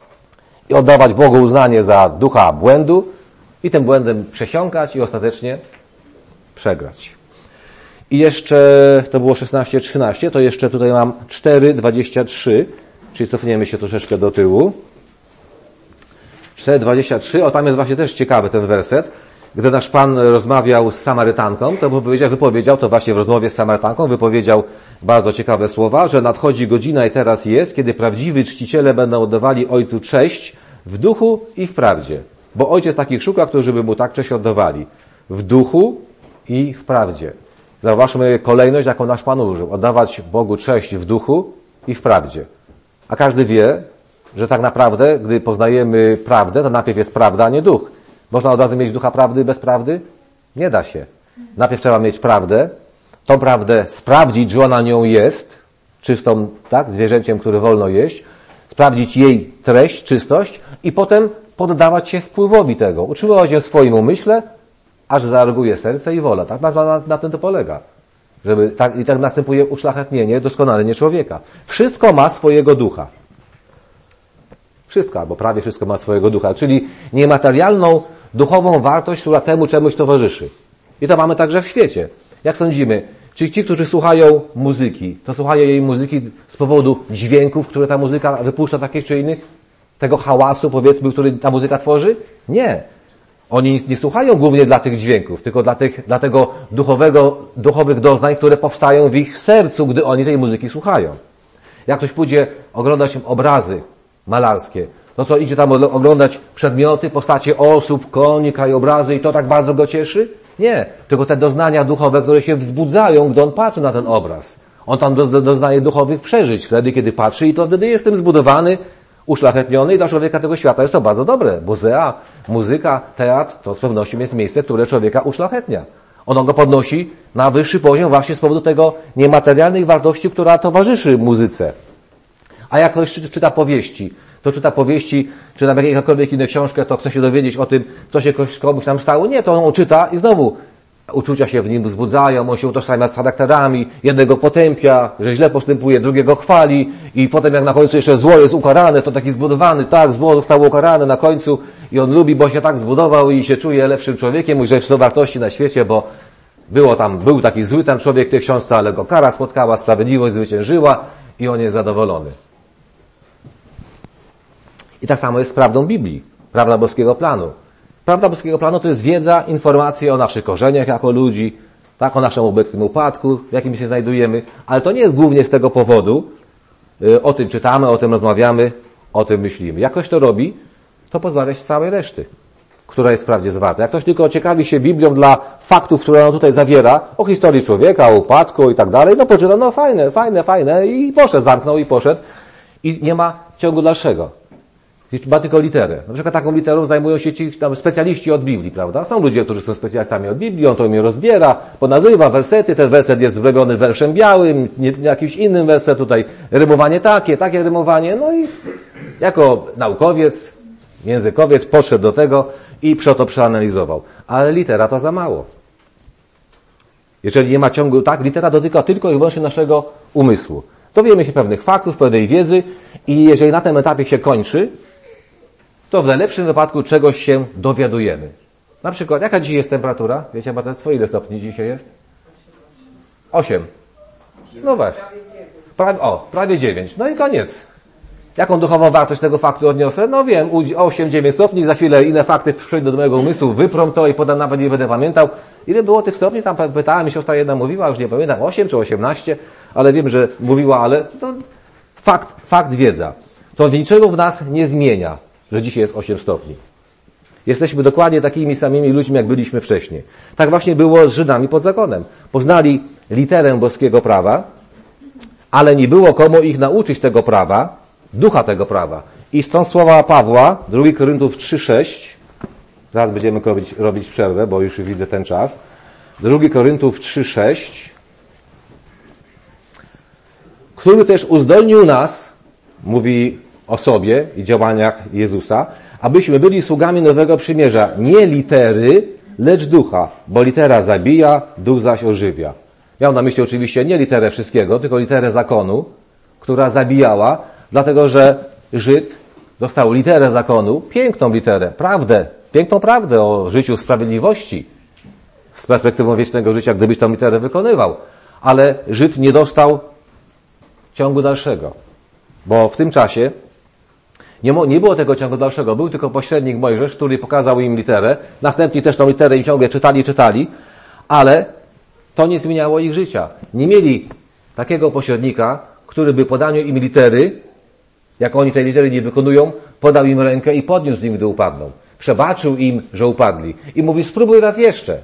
i oddawać Bogu uznanie za ducha błędu i tym błędem przesiąkać i ostatecznie przegrać. I jeszcze, to było szesnaście trzynaście, to jeszcze tutaj mam cztery dwadzieścia trzy, czyli cofniemy się troszeczkę do tyłu. cztery dwadzieścia trzy, o tam jest właśnie też ciekawy ten werset. Gdy nasz Pan rozmawiał z Samarytanką, to wypowiedział, wypowiedział, to właśnie w rozmowie z Samarytanką wypowiedział bardzo ciekawe słowa, że nadchodzi godzina i teraz jest, kiedy prawdziwi czciciele będą oddawali Ojcu cześć w duchu i w prawdzie. Bo Ojciec takich szuka, którzy by Mu tak cześć oddawali. W duchu i w prawdzie. Zauważmy kolejność, jaką nasz Pan użył. Oddawać Bogu cześć w duchu i w prawdzie. A każdy wie, że tak naprawdę, gdy poznajemy prawdę, to najpierw jest prawda, a nie duch. Można od razu mieć ducha prawdy bez prawdy? Nie da się. Najpierw trzeba mieć prawdę, tą prawdę sprawdzić, że ona nią jest, czystą, tak, zwierzęciem, które wolno jeść, sprawdzić jej treść, czystość i potem poddawać się wpływowi tego. Utrzymywać ją w swoim umyśle, aż zareaguje serce i wola. Tak na, na, na tym to polega. Żeby, tak, i tak następuje uszlachetnienie, doskonalenie człowieka. Wszystko ma swojego ducha. Wszystko, albo prawie wszystko ma swojego ducha, czyli niematerialną, duchową wartość, która temu czemuś towarzyszy. I to mamy także w świecie. Jak sądzimy, czy ci, którzy słuchają muzyki, to słuchają jej muzyki z powodu dźwięków, które ta muzyka wypuszcza, takich czy innych? Tego hałasu, powiedzmy, który ta muzyka tworzy? Nie. Oni nie słuchają głównie dla tych dźwięków, tylko dla, tych, dla tego duchowego, duchowych doznań, które powstają w ich sercu, gdy oni tej muzyki słuchają. Jak ktoś pójdzie oglądać obrazy malarskie, to co, idzie tam oglądać przedmioty, postacie osób, koni, krajobrazy i to tak bardzo go cieszy? Nie. Tylko te doznania duchowe, które się wzbudzają, gdy on patrzy na ten obraz. On tam do, do, doznaje duchowych przeżyć wtedy, kiedy patrzy i to wtedy jest tym zbudowany, uszlachetniony i dla człowieka tego świata jest to bardzo dobre. Muzea, muzyka, teatr to z pewnością jest miejsce, które człowieka uszlachetnia. Ono go podnosi na wyższy poziom właśnie z powodu tego niematerialnej wartości, która towarzyszy muzyce. A jak ktoś czyta powieści, to czyta powieści, czy na jakąkolwiek inną książkę, to chce się dowiedzieć o tym, co się komuś tam stało. Nie, to on czyta i znowu uczucia się w nim wzbudzają, on się utożsamia z charakterami, jednego potępia, że źle postępuje, drugiego chwali i potem jak na końcu jeszcze zło jest ukarane, to taki zbudowany, tak, zło zostało ukarane na końcu i on lubi, bo się tak zbudował i się czuje lepszym człowiekiem, i że są wartości na świecie, bo było tam, był taki zły tam człowiek w tej książce, ale go kara spotkała, sprawiedliwość zwyciężyła i on jest zadowolony. I tak samo jest z prawdą Biblii, prawda boskiego planu. Prawda boskiego planu to jest wiedza, informacje o naszych korzeniach jako ludzi, tak, o naszym obecnym upadku, w jakim się znajdujemy, ale to nie jest głównie z tego powodu, o tym czytamy, o tym rozmawiamy, o tym myślimy. Jak ktoś to robi, to pozbawia się całej reszty, która jest wprawdzie zwarta. Jak ktoś tylko ciekawi się Biblią dla faktów, które ona tutaj zawiera, o historii człowieka, o upadku i tak dalej, no poczyta, no fajne, fajne, fajne i poszedł, zamknął i poszedł i nie ma ciągu dalszego. Ma tylko literę. Na przykład taką literą zajmują się ci tam specjaliści od Biblii, prawda? Są ludzie, którzy są specjalistami od Biblii, on to mnie rozbiera, ponazywa wersety, ten werset jest wyrobiony werszem białym, nie, jakimś innym werset, tutaj rymowanie takie, takie rymowanie, no i jako naukowiec, językowiec podszedł do tego i to przeanalizował. Ale litera to za mało. Jeżeli nie ma ciągu, tak, litera dotyka tylko i wyłącznie naszego umysłu. Dowiemy się pewnych faktów, pewnej wiedzy i jeżeli na tym etapie się kończy, to w najlepszym wypadku czegoś się dowiadujemy. Na przykład, jaka dzisiaj jest temperatura? Wiecie, Matectwo, ile stopni dzisiaj jest? Osiem. No właśnie. Prawie, o, prawie dziewięć. No i koniec. Jaką duchową wartość tego faktu odniosę? No wiem, osiem dziewięć stopni, za chwilę inne fakty przyjdą do mojego umysłu, wyprą to i potem nawet nie będę pamiętał. Ile było tych stopni? Tam pytałem, siostra jedna mówiła, już nie pamiętam, osiem czy osiemnaście, ale wiem, że mówiła, ale to fakt, fakt wiedza. To niczego w nas nie zmienia, że dzisiaj jest osiem stopni. Jesteśmy dokładnie takimi samymi ludźmi, jak byliśmy wcześniej. Tak właśnie było z Żydami pod zakonem. Poznali literę boskiego prawa, ale nie było komu ich nauczyć tego prawa, ducha tego prawa. I stąd słowa Pawła, drugi Koryntów trzy sześć, zaraz będziemy robić, robić przerwę, bo już widzę ten czas. drugi Koryntów trzy sześć, który też uzdolnił nas, mówi o sobie i działaniach Jezusa, abyśmy byli sługami nowego przymierza, nie litery, lecz ducha, bo litera zabija, duch zaś ożywia. Miał na myśli oczywiście nie literę wszystkiego, tylko literę zakonu, która zabijała, dlatego że Żyd dostał literę zakonu, piękną literę, prawdę, piękną prawdę o życiu w sprawiedliwości, z perspektywą wiecznego życia, gdybyś tą literę wykonywał. Ale Żyd nie dostał ciągu dalszego, bo w tym czasie nie, nie było tego ciągu dalszego. Był tylko pośrednik Mojżesz, który pokazał im literę. Następni też tą literę i ciągle czytali, czytali, ale to nie zmieniało ich życia. Nie mieli takiego pośrednika, który by podaniu im litery, jak oni tej litery nie wykonują, podał im rękę i podniósł im, gdy upadną. Przebaczył im, że upadli. I mówi, spróbuj raz jeszcze.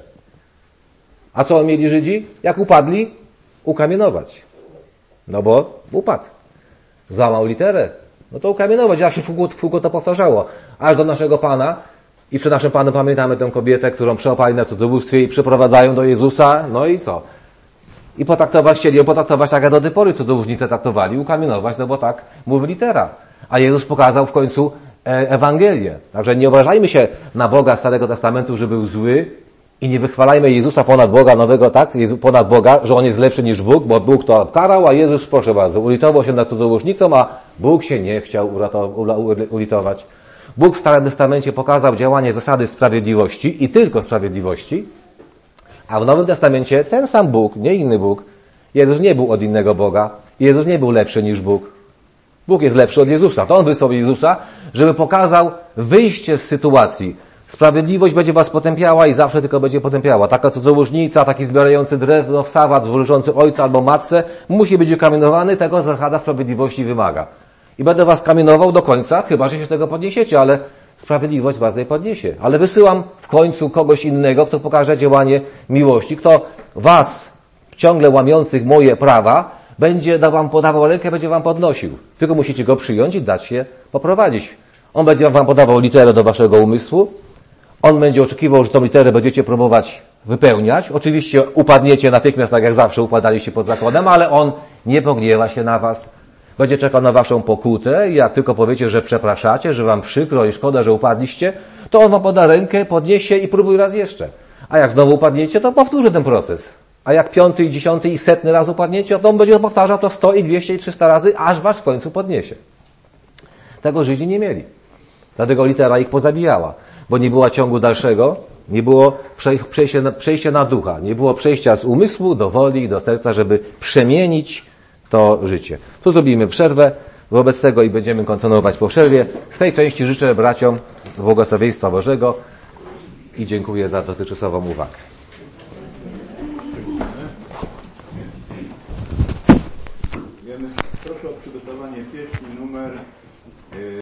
A co mieli Żydzi? Jak upadli? Ukamienować. No bo upadł. Złamał literę. No to ukamienować. Jak się w kółko to powtarzało. Aż do naszego Pana. I przed naszym Panem pamiętamy tę kobietę, którą przełapali na cudzołóstwie i przyprowadzają do Jezusa. No i co? I potraktować, chcieli ją potraktować tak, jak do tej pory cudzołóżnice traktowali. Ukamienować, no bo tak mówi litera. A Jezus pokazał w końcu Ewangelię. Także nie obrażajmy się na Boga Starego Testamentu, że był zły i nie wychwalajmy Jezusa ponad Boga Nowego, tak? Ponad Boga, że On jest lepszy niż Bóg, bo Bóg to karał, a Jezus, proszę bardzo, ulitował się nad cudzołóżnicą, a Bóg się nie chciał ulitować. Bóg w Starym Testamencie pokazał działanie zasady sprawiedliwości i tylko sprawiedliwości, a w Nowym Testamencie ten sam Bóg, nie inny Bóg, Jezus nie był od innego Boga, Jezus nie był lepszy niż Bóg. Bóg jest lepszy od Jezusa. To On wysłał Jezusa, żeby pokazał wyjście z sytuacji. Sprawiedliwość będzie was potępiała i zawsze tylko będzie potępiała. Taka cudzołóżnica, taki zbierający drewno w sawat, złożący ojca albo matce, musi być ukamienowany, tego zasada sprawiedliwości wymaga. I będę was kamienował do końca, chyba że się tego podniesiecie, ale sprawiedliwość was nie podniesie. Ale wysyłam w końcu kogoś innego, kto pokaże działanie miłości, kto was, ciągle łamiących moje prawa, będzie wam podawał rękę, będzie wam podnosił. Tylko musicie go przyjąć i dać się poprowadzić. On będzie wam podawał literę do waszego umysłu. On będzie oczekiwał, że tą literę będziecie próbować wypełniać. Oczywiście upadniecie natychmiast, tak jak zawsze upadaliście pod zakonem, ale on nie pogniewa się na was. Będzie czekał na waszą pokutę i jak tylko powiecie, że przepraszacie, że wam przykro i szkoda, że upadliście, to on wam poda rękę, podniesie i próbuj raz jeszcze. A jak znowu upadniecie, to powtórzy ten proces. A jak piąty i dziesiąty i setny raz upadniecie, to on będzie powtarzał to sto i dwieście i trzysta razy, aż was w końcu podniesie. Tego Żydzi nie mieli. Dlatego litera ich pozabijała. Bo nie było ciągu dalszego, nie było przejścia na, przejścia na ducha, nie było przejścia z umysłu do woli i do serca, żeby przemienić to życie. Tu zrobimy przerwę wobec tego i będziemy kontynuować po przerwie. Z tej części życzę braciom błogosławieństwa Bożego i dziękuję za dotychczasową uwagę. Proszę o przygotowanie pieśni numer